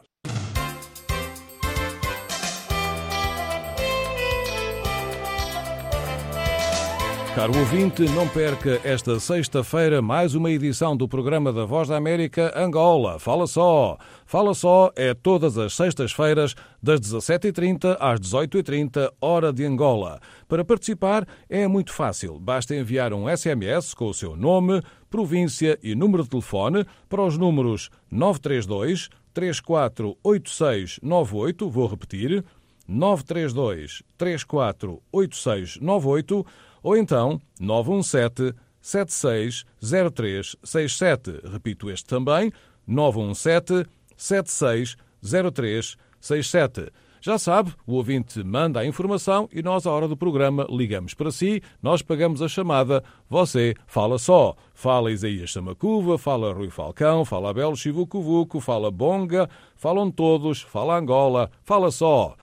Speaker 4: Caro ouvinte, não perca esta sexta-feira mais uma edição do programa da Voz da América Angola. Fala só! Fala só é todas as sextas-feiras, das dezassete e trinta às dezoito e trinta, hora de Angola. Para participar é muito fácil. Basta enviar um S M S com o seu nome, província e número de telefone para os números nove três dois, três quatro oito seis nove oito, vou repetir, nove três dois, três quatro oito seis nove oito, ou então nove um sete, sete seis zero três seis sete. Repito este também, nove um sete, sete seis zero três seis sete. Já sabe, o ouvinte manda a informação e nós, à hora do programa, ligamos para si, nós pagamos a chamada, você fala só. Fala Isaías Samacuva, fala Rui Falcão, fala Abel Chivucovuco, fala Bonga, falam todos, fala Angola, fala só.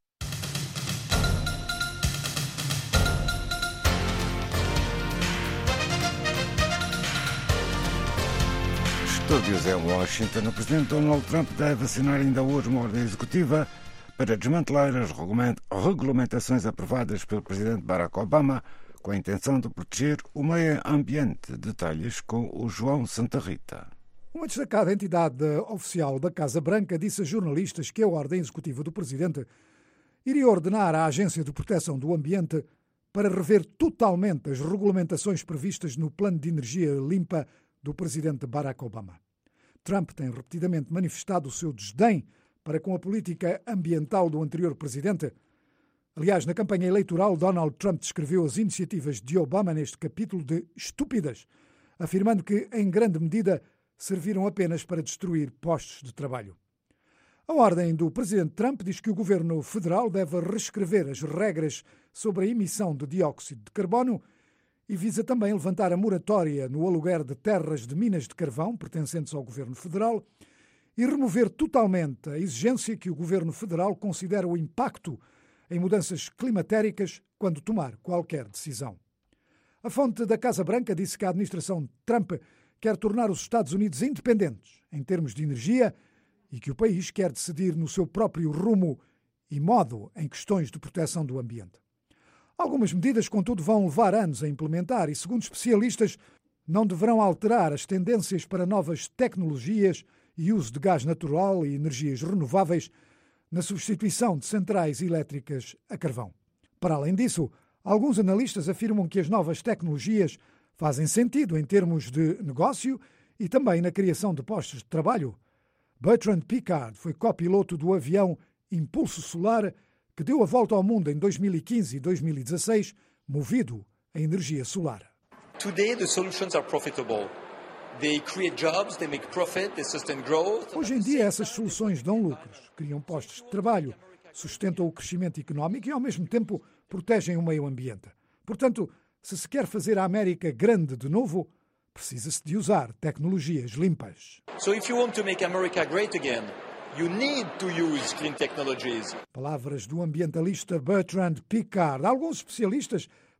Speaker 14: Estúdios em Washington, o presidente Donald Trump deve assinar ainda hoje uma ordem executiva para desmantelar as regulamentações aprovadas pelo presidente Barack Obama com a intenção de proteger o meio ambiente. Detalhes com o João Santa Rita.
Speaker 1: Uma destacada entidade oficial da Casa Branca disse a jornalistas que a ordem executiva do presidente iria ordenar à Agência de Proteção do Ambiente para rever totalmente as regulamentações previstas no Plano de Energia Limpa do presidente Barack Obama. Trump tem repetidamente manifestado o seu desdém para com a política ambiental do anterior presidente. Aliás, na campanha eleitoral, Donald Trump descreveu as iniciativas de Obama neste capítulo de estúpidas, afirmando que, em grande medida, serviram apenas para destruir postos de trabalho. A ordem do presidente Trump diz que o governo federal deve reescrever as regras sobre a emissão de dióxido de carbono e visa também levantar a moratória no aluguer de terras de minas de carvão pertencentes ao governo federal e remover totalmente a exigência que o governo federal considere o impacto em mudanças climatéricas quando tomar qualquer decisão. A fonte da Casa Branca disse que a administração Trump quer tornar os Estados Unidos independentes em termos de energia e que o país quer decidir no seu próprio rumo e modo em questões de proteção do ambiente. Algumas medidas, contudo, vão levar anos a implementar e, segundo especialistas, não deverão alterar as tendências para novas tecnologias e uso de gás natural e energias renováveis na substituição de centrais elétricas a carvão. Para além disso, alguns analistas afirmam que as novas tecnologias fazem sentido em termos de negócio e também na criação de postos de trabalho. Bertrand Piccard foi copiloto do avião Impulso Solar, que deu a volta ao mundo em dois mil e quinze e dois mil e dezasseis, movido a energia solar.
Speaker 5: Today the solutions are profitable. They create jobs, they make profit, they sustain growth.
Speaker 1: Hoje em dia essas soluções dão lucros, criam postos de trabalho, sustentam o crescimento económico e ao mesmo tempo protegem o meio ambiente. Portanto, se se quer fazer a América grande de novo, precisa-se de usar tecnologias limpas.
Speaker 5: So if you want to make America great again, you need to use clean technologies.
Speaker 1: Palavras do ambientalista Bertrand Piccard. Alguns especialistas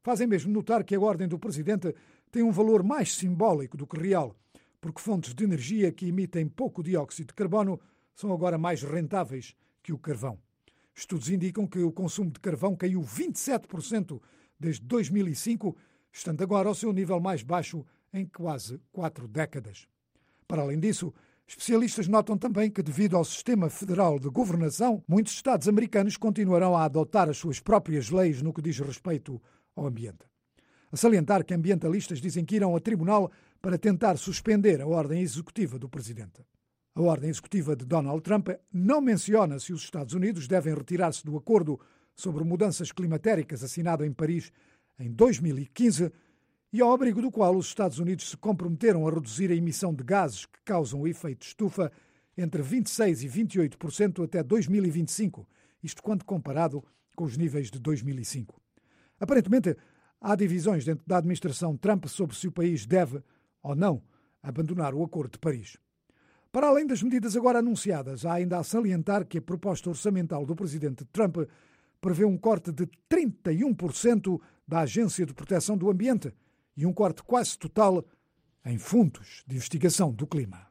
Speaker 1: fazem mesmo notar que a ordem do presidente tem um valor mais simbólico do que real, porque fontes de energia que emitem pouco dióxido de carbono são agora mais rentáveis que o carvão. Estudos indicam que o consumo de carvão caiu vinte e sete por cento desde dois mil e cinco, estando agora ao seu nível mais baixo em quase quatro décadas. Para além disso, especialistas notam também que, devido ao sistema federal de governação, muitos Estados americanos continuarão a adotar as suas próprias leis no que diz respeito ao ambiente. A salientar que ambientalistas dizem que irão a tribunal para tentar suspender a ordem executiva do presidente. A ordem executiva de Donald Trump não menciona se os Estados Unidos devem retirar-se do acordo sobre mudanças climatéricas assinado em Paris em dois mil e quinze e ao abrigo do qual os Estados Unidos se comprometeram a reduzir a emissão de gases que causam o efeito estufa entre vinte e seis por cento e vinte e oito por cento até dois mil e vinte e cinco, isto quando comparado com os níveis de dois mil e cinco. Aparentemente, há divisões dentro da administração Trump sobre se o país deve ou não abandonar o Acordo de Paris. Para além das medidas agora anunciadas, há ainda a salientar que a proposta orçamental do presidente Trump prevê um corte de trinta e um por cento da Agência de Proteção do Ambiente e um corte quase total em fundos de investigação do clima.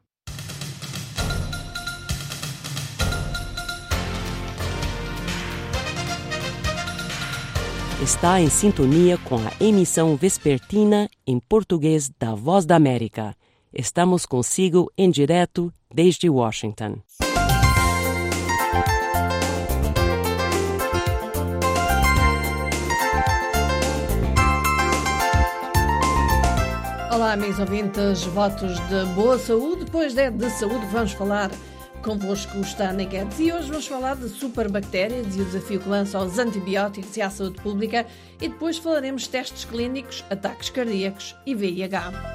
Speaker 3: Está em sintonia com a emissão vespertina em português da Voz da América. Estamos consigo em direto desde Washington.
Speaker 6: Olá, amigos ouvintes, votos de boa saúde. Depois de, de saúde vamos falar convosco, está Ana Guedes, e hoje vamos falar de superbactérias e o desafio que lança aos antibióticos e à saúde pública, e depois falaremos de testes clínicos, ataques cardíacos e V I H.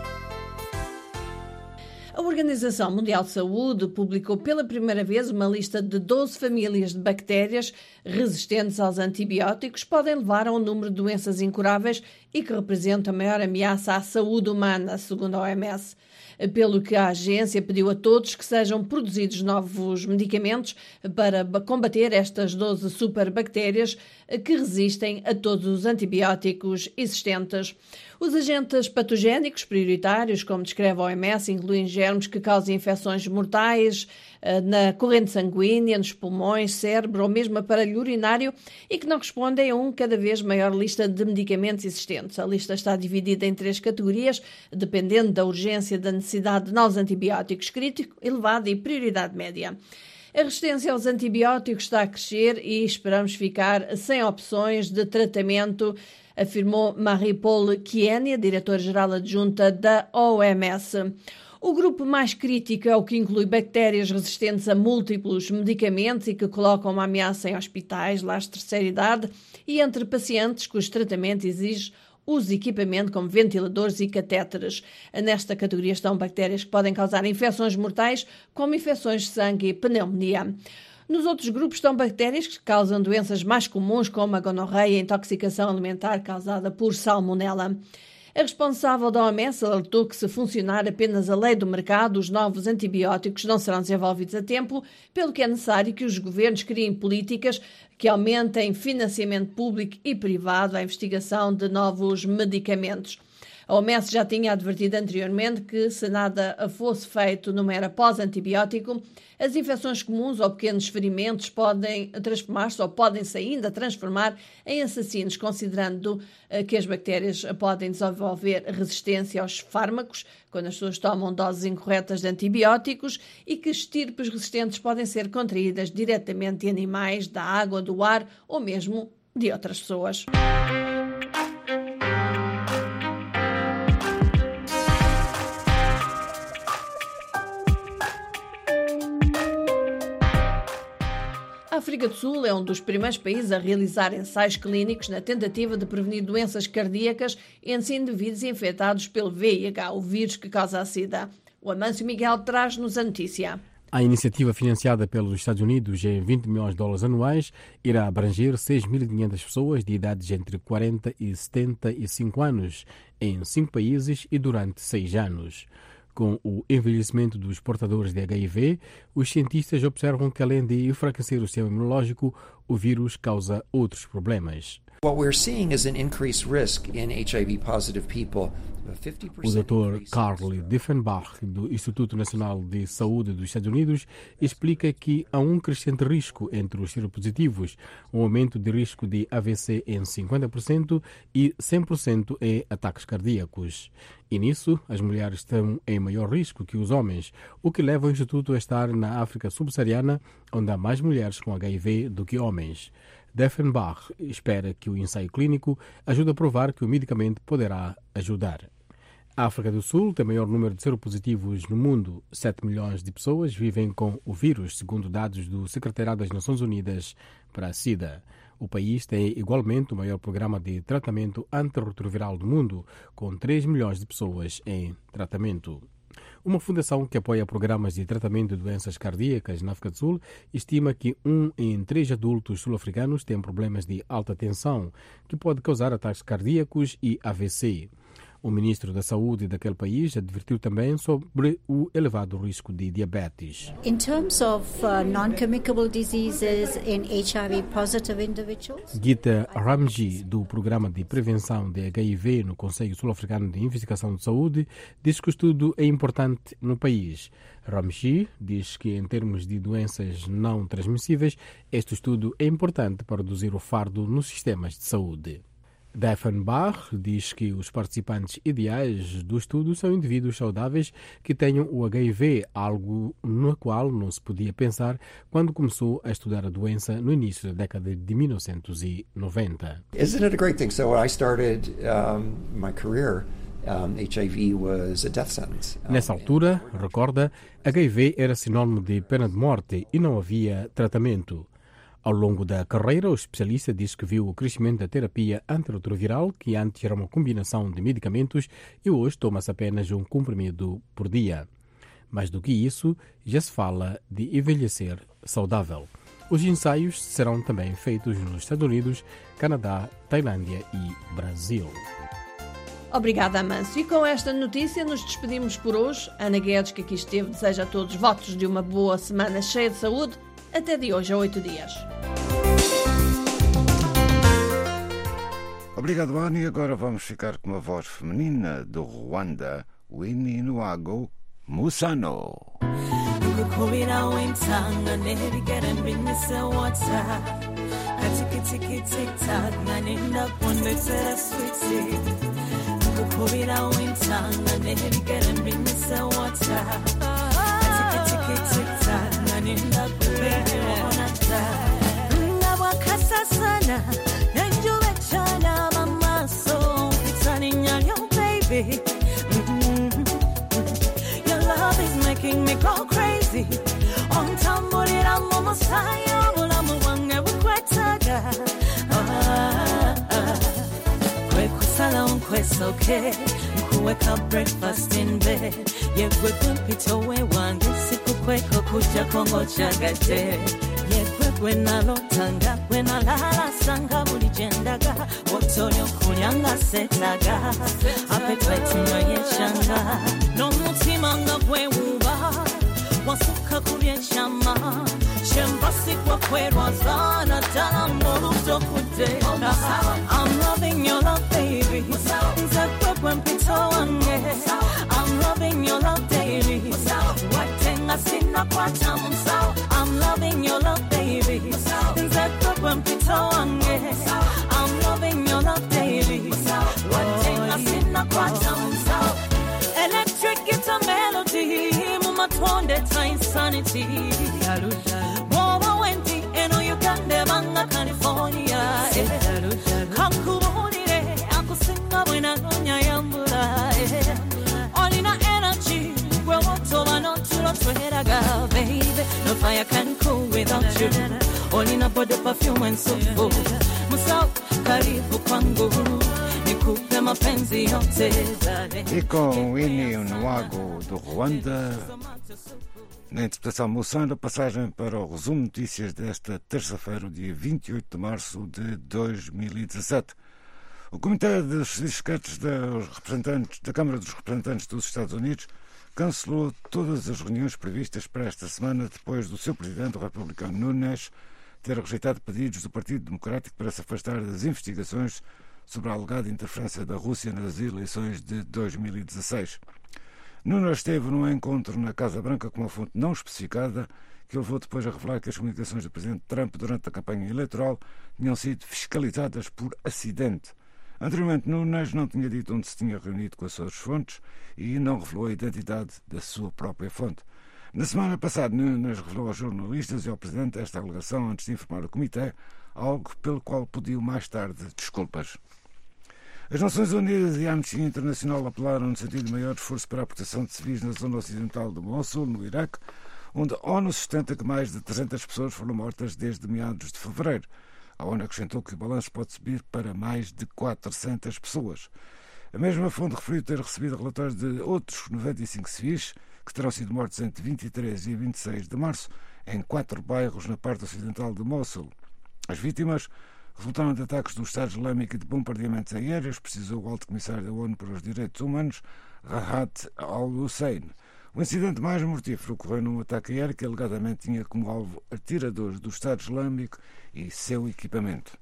Speaker 6: A Organização Mundial de Saúde publicou pela primeira vez uma lista de doze famílias de bactérias resistentes aos antibióticos que podem levar a um número de doenças incuráveis e que representam a maior ameaça à saúde humana, segundo a O M S. Pelo que a agência pediu a todos que sejam produzidos novos medicamentos para combater estas doze superbactérias que resistem a todos os antibióticos existentes. Os agentes patogénicos prioritários, como descreve a O M S, incluem germes que causam infecções mortais na corrente sanguínea, nos pulmões, cérebro ou mesmo aparelho urinário e que não respondem a uma cada vez maior lista de medicamentos existentes. A lista está dividida em três categorias, dependendo da urgência da necessidade de novos antibióticos: crítico, elevado e prioridade média. A resistência aos antibióticos está a crescer e esperamos ficar sem opções de tratamento, afirmou Marie-Paule Kienia, diretora-geral adjunta da O M S. O grupo mais crítico é o que inclui bactérias resistentes a múltiplos medicamentos e que colocam uma ameaça em hospitais, lares de terceira idade e entre pacientes cujo tratamento exige uso de equipamento como ventiladores e catéteres. Nesta categoria estão bactérias que podem causar infecções mortais, como infecções de sangue e pneumonia. Nos outros grupos estão bactérias que causam doenças mais comuns, como a gonorreia e a intoxicação alimentar causada por salmonela. A responsável da O M S alertou que, se funcionar apenas a lei do mercado, os novos antibióticos não serão desenvolvidos a tempo, pelo que é necessário que os governos criem políticas que aumentem financiamento público e privado à investigação de novos medicamentos. A O M S já tinha advertido anteriormente que, se nada fosse feito numa era pós-antibiótico, as infecções comuns ou pequenos ferimentos podem transformar-se ou podem-se ainda transformar em assassinos, considerando que as bactérias podem desenvolver resistência aos fármacos quando as pessoas tomam doses incorretas de antibióticos e que estirpes resistentes podem ser contraídas diretamente de animais, da água, do ar ou mesmo de outras pessoas. A África do Sul é um dos primeiros países a realizar ensaios clínicos na tentativa de prevenir doenças cardíacas entre indivíduos infectados pelo V I H, o vírus que causa a SIDA. O Amâncio Miguel traz-nos a notícia.
Speaker 12: A iniciativa, financiada pelos Estados Unidos em vinte milhões de dólares anuais, irá abranger seis mil e quinhentas pessoas de idades entre quarenta e setenta e cinco anos em cinco países e durante seis anos. Com o envelhecimento dos portadores de H I V, os cientistas observam que, além de enfraquecer o sistema imunológico, o vírus causa outros problemas.
Speaker 7: What we're seeing is an increased risk in H I V-positive people.
Speaker 12: O doutor Carl Diefenbach, do Instituto Nacional de Saúde dos Estados Unidos, explica que há um crescente risco entre os seropositivos, um aumento de risco de A V C em cinquenta por cento e cem por cento em ataques cardíacos. E nisso, as mulheres estão em maior risco que os homens, o que leva o Instituto a estar na África subsaariana, onde há mais mulheres com H I V do que homens. Diefenbach espera que o ensaio clínico ajude a provar que o medicamento poderá ajudar. A África do Sul tem o maior número de seropositivos no mundo. sete milhões de pessoas vivem com o vírus, segundo dados do Secretariado das Nações Unidas para a SIDA. O país tem igualmente o maior programa de tratamento antirretroviral do mundo, com três milhões de pessoas em tratamento. Uma fundação que apoia programas de tratamento de doenças cardíacas na África do Sul estima que um em três adultos sul-africanos tem problemas de alta tensão, que pode causar ataques cardíacos e A V C. O ministro da Saúde daquele país advertiu também sobre o elevado risco de diabetes.
Speaker 8: In terms of uh, non-communicable diseases in H I V-positive individuals?
Speaker 12: Gita Ramji, do Programa de Prevenção de H I V no Conselho Sul-Africano de Investigação de Saúde, diz que o estudo é importante no país. Ramji diz que, em termos de doenças não transmissíveis, este estudo é importante para reduzir o fardo nos sistemas de saúde. Diefenbach diz que os participantes ideais do estudo são indivíduos saudáveis que tenham o H I V, algo no qual não se podia pensar quando começou a estudar a doença no início da década de mil novecentos e noventa.
Speaker 7: Isn't it a great thing? So when I started um, my career, um, H I V was a death sentence.
Speaker 12: Nessa altura, recorda, H I V era sinónimo de pena de morte e não havia tratamento. Ao longo da carreira, o especialista diz que viu o crescimento da terapia antirretroviral, que antes era uma combinação de medicamentos e hoje toma-se apenas um comprimido por dia. Mais do que isso, já se fala de envelhecer saudável. Os ensaios serão também feitos nos Estados Unidos, Canadá, Tailândia e Brasil.
Speaker 6: Obrigada, Amâncio. E com esta notícia nos despedimos por hoje. Ana Guedes, que aqui esteve, deseja a todos votos de uma boa semana cheia de saúde. Até de hoje a oito dias.
Speaker 14: Obrigado, Ani. Agora vamos ficar com uma voz feminina do Ruanda, Winnie Nwago Musano.
Speaker 9: Your love is making me go crazy. On tambulira mama sayo bula muwange bukwetaga. Kwe kusala unkwe soke, nkuweka breakfast in bed. Yegwe kumpito we wange siku kweko kuja kongo chagate. Yegwe kwe nalotanga, kwe nalala sanga buli jendaga. Wotolyo kulyanga setaga, appetite no yeshanga. No mutima nga kwe uba, wasuka kubye chama. Shembasi kwa kwe rozana, dala moluto kutena. I'm loving your love, baby. Nzekwe kwe mpito wange. I'm loving your love daily. Watenga sina kwa tamu sao. I'm loving your love, baby. Nzekwe kwe mpito wange. I'm loving your love daily. Watenga sina kwa tamu sao. Electric guitar melody. Muma twonde ta insanity. Woba wenti eno Uganda banga California. Kankubonire akusinga bwena gonya yambula. Olina energy gwe wotoba no tulo tweraga, baby. No fire can cool without you. Olina body perfume and so forth. Musao karibu kwangu nikupe mapenzi yote.
Speaker 14: E com Winnie Nwago do Ruanda, na interpretação Musano, passagem para o resumo de notícias desta terça-feira, dia vinte e oito de março de dois mil e dezassete. O Comitê dos Sindicatos dos Representantes da Câmara dos Representantes dos Estados Unidos cancelou todas as reuniões previstas para esta semana depois do seu presidente, o republicano Nunes, ter rejeitado pedidos do Partido Democrático para se afastar das investigações sobre a alegada interferência da Rússia nas eleições de dois mil e dezasseis. Nunes esteve num encontro na Casa Branca com uma fonte não especificada que levou depois a revelar que as comunicações do presidente Trump durante a campanha eleitoral tinham sido fiscalizadas por acidente. Anteriormente, Nunes não tinha dito onde se tinha reunido com as suas fontes e não revelou a identidade da sua própria fonte. Na semana passada, Nunes revelou aos jornalistas e ao presidente esta alegação antes de informar o comitê, algo pelo qual pediu mais tarde desculpas. As Nações Unidas e a Amnistia Internacional apelaram no sentido de maior esforço para a proteção de civis na zona ocidental de Mossul, no Iraque, onde a ONU sustenta que mais de trezentas pessoas foram mortas desde meados de fevereiro. A ONU acrescentou que o balanço pode subir para mais de quatrocentas pessoas. A mesma fonte referiu ter recebido relatórios de outros noventa e cinco civis que terão sido mortos entre vinte e três e vinte e seis de março em quatro bairros na parte ocidental de Mossul. As vítimas resultaram de ataques do Estado Islâmico e de bombardeamentos aéreos, precisou o Alto Comissário da ONU para os Direitos Humanos, Rahat al-Hussein. O incidente mais mortífero ocorreu num ataque aéreo que alegadamente tinha como alvo atiradores do Estado Islâmico e seu equipamento.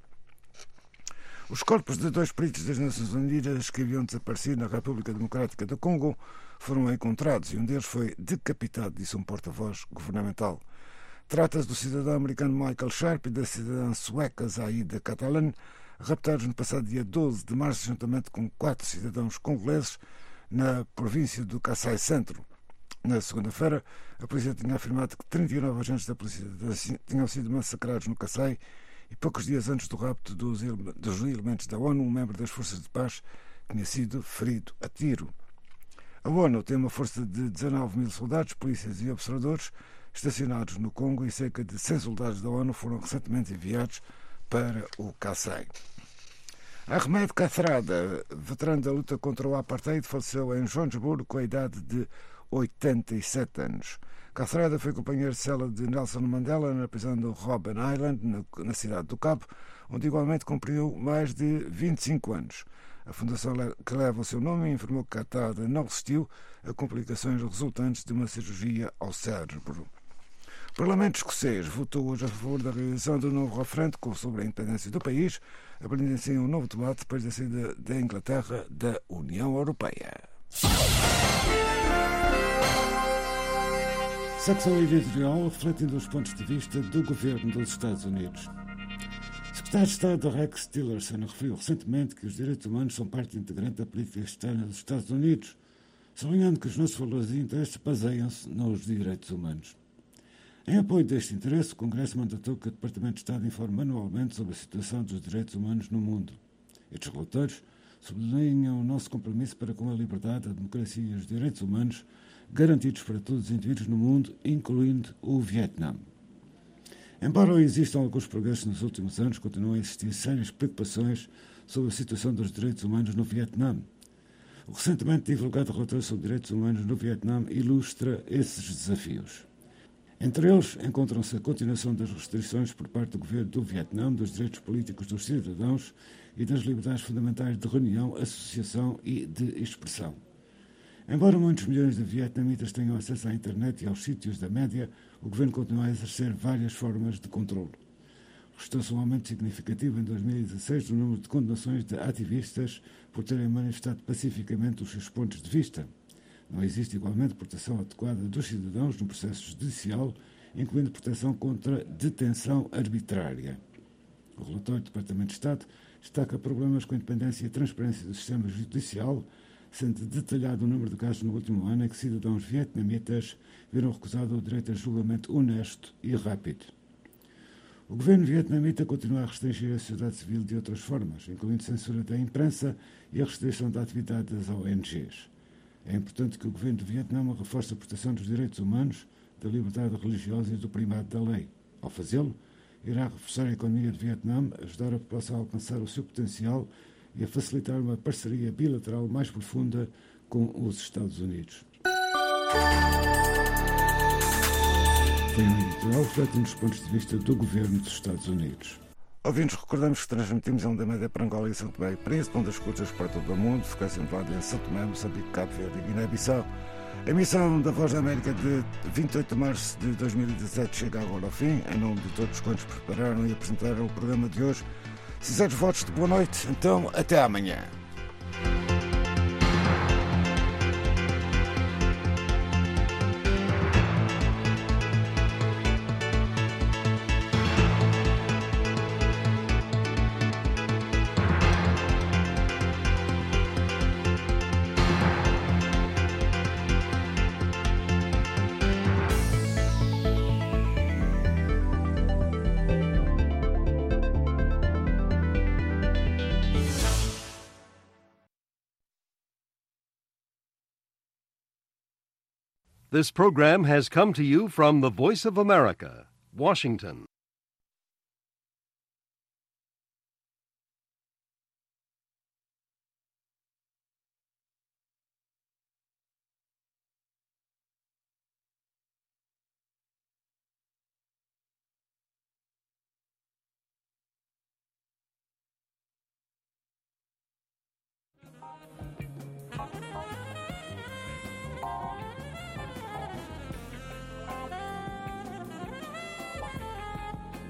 Speaker 14: Os corpos de dois peritos das Nações Unidas que haviam desaparecido na República Democrática do Congo foram encontrados e um deles foi decapitado, disse um porta-voz governamental. Trata-se do cidadão americano Michael Sharp e da cidadã sueca Zaida Catalan, raptados no passado dia doze de março, juntamente com quatro cidadãos congoleses, na província do Kasaï Centro. Na segunda-feira, a polícia tinha afirmado que trinta e nove agentes da polícia tinham sido massacrados no Kasaï e poucos dias antes do rapto dos, dos elementos da ONU, um membro das forças de paz tinha sido ferido a tiro. A ONU tem uma força de dezanove mil soldados, polícias e observadores estacionados no Congo e cerca de cem soldados da ONU foram recentemente enviados para o Kasaï. Ahmed Kathrada, veterano da luta contra o apartheid, faleceu em Joanesburgo com a idade de oitenta e sete anos. Kathrada foi companheiro de cela de Nelson Mandela na prisão do Robben Island, na cidade do Cabo, onde igualmente cumpriu mais de vinte e cinco anos. A fundação que leva o seu nome informou que Kathrada não resistiu a complicações resultantes de uma cirurgia ao cérebro. O Parlamento escocês votou hoje a favor da realização do novo referendo sobre a independência do país, abrindo assim um novo debate depois da saída da Inglaterra da União Europeia. Secção editorial refletindo os pontos de vista do governo dos Estados Unidos. O secretário de Estado Rex Tillerson referiu recentemente que os direitos humanos são parte integrante da política externa dos Estados Unidos, sublinhando que os nossos valores e interesses baseiam-se nos direitos humanos. Em apoio deste interesse, o Congresso mandatou que o Departamento de Estado informe anualmente sobre a situação dos direitos humanos no mundo. Estes relatórios sublinham o nosso compromisso para com a liberdade, a democracia e os direitos humanos garantidos para todos os indivíduos no mundo, incluindo o Vietnã. Embora existam alguns progressos nos últimos anos, continuam a existir sérias preocupações sobre a situação dos direitos humanos no Vietnã. O recentemente divulgado relatório sobre direitos humanos no Vietnã ilustra esses desafios. Entre eles, encontram-se a continuação das restrições por parte do governo do Vietnã dos direitos políticos dos cidadãos e das liberdades fundamentais de reunião, associação e de expressão. Embora muitos milhões de vietnamitas tenham acesso à internet e aos sítios da média, o governo continua a exercer várias formas de controle. Registrou-se um aumento significativo em dois mil e dezasseis do número de condenações de ativistas por terem manifestado pacificamente os seus pontos de vista. Não existe igualmente proteção adequada dos cidadãos no processo judicial, incluindo proteção contra detenção arbitrária. O relatório do Departamento de Estado destaca problemas com a independência e a transparência do sistema judicial, sendo detalhado o número de casos no último ano em que cidadãos vietnamitas viram recusado o direito a julgamento honesto e rápido. O governo vietnamita continua a restringir a sociedade civil de outras formas, incluindo censura da imprensa e a restrição da atividade das O N Gs. É importante que o governo do Vietnã reforce a proteção dos direitos humanos, da liberdade religiosa e do primado da lei. Ao fazê-lo, irá reforçar a economia do Vietnã, ajudar a população a alcançar o seu potencial e a facilitar uma parceria bilateral mais profunda com os Estados Unidos. Foi um editorial refletindo os pontos de vista do governo dos Estados Unidos.
Speaker 2: Ouvintes, recordamos que transmitimos a onda média para Angola e São Tomé e Príncipe, onde as escutas para todo o mundo, frequência modulada em São Tomé, Moçambique, Cabo Verde e Guiné-Bissau. A emissão da Voz da América de vinte e oito de março de dois mil e dezessete chega agora ao fim. Em nome de todos quantos prepararam e apresentaram o programa de hoje, sinceros votos de boa noite. Então, até amanhã.
Speaker 10: This program has come to you from the Voice of America, Washington.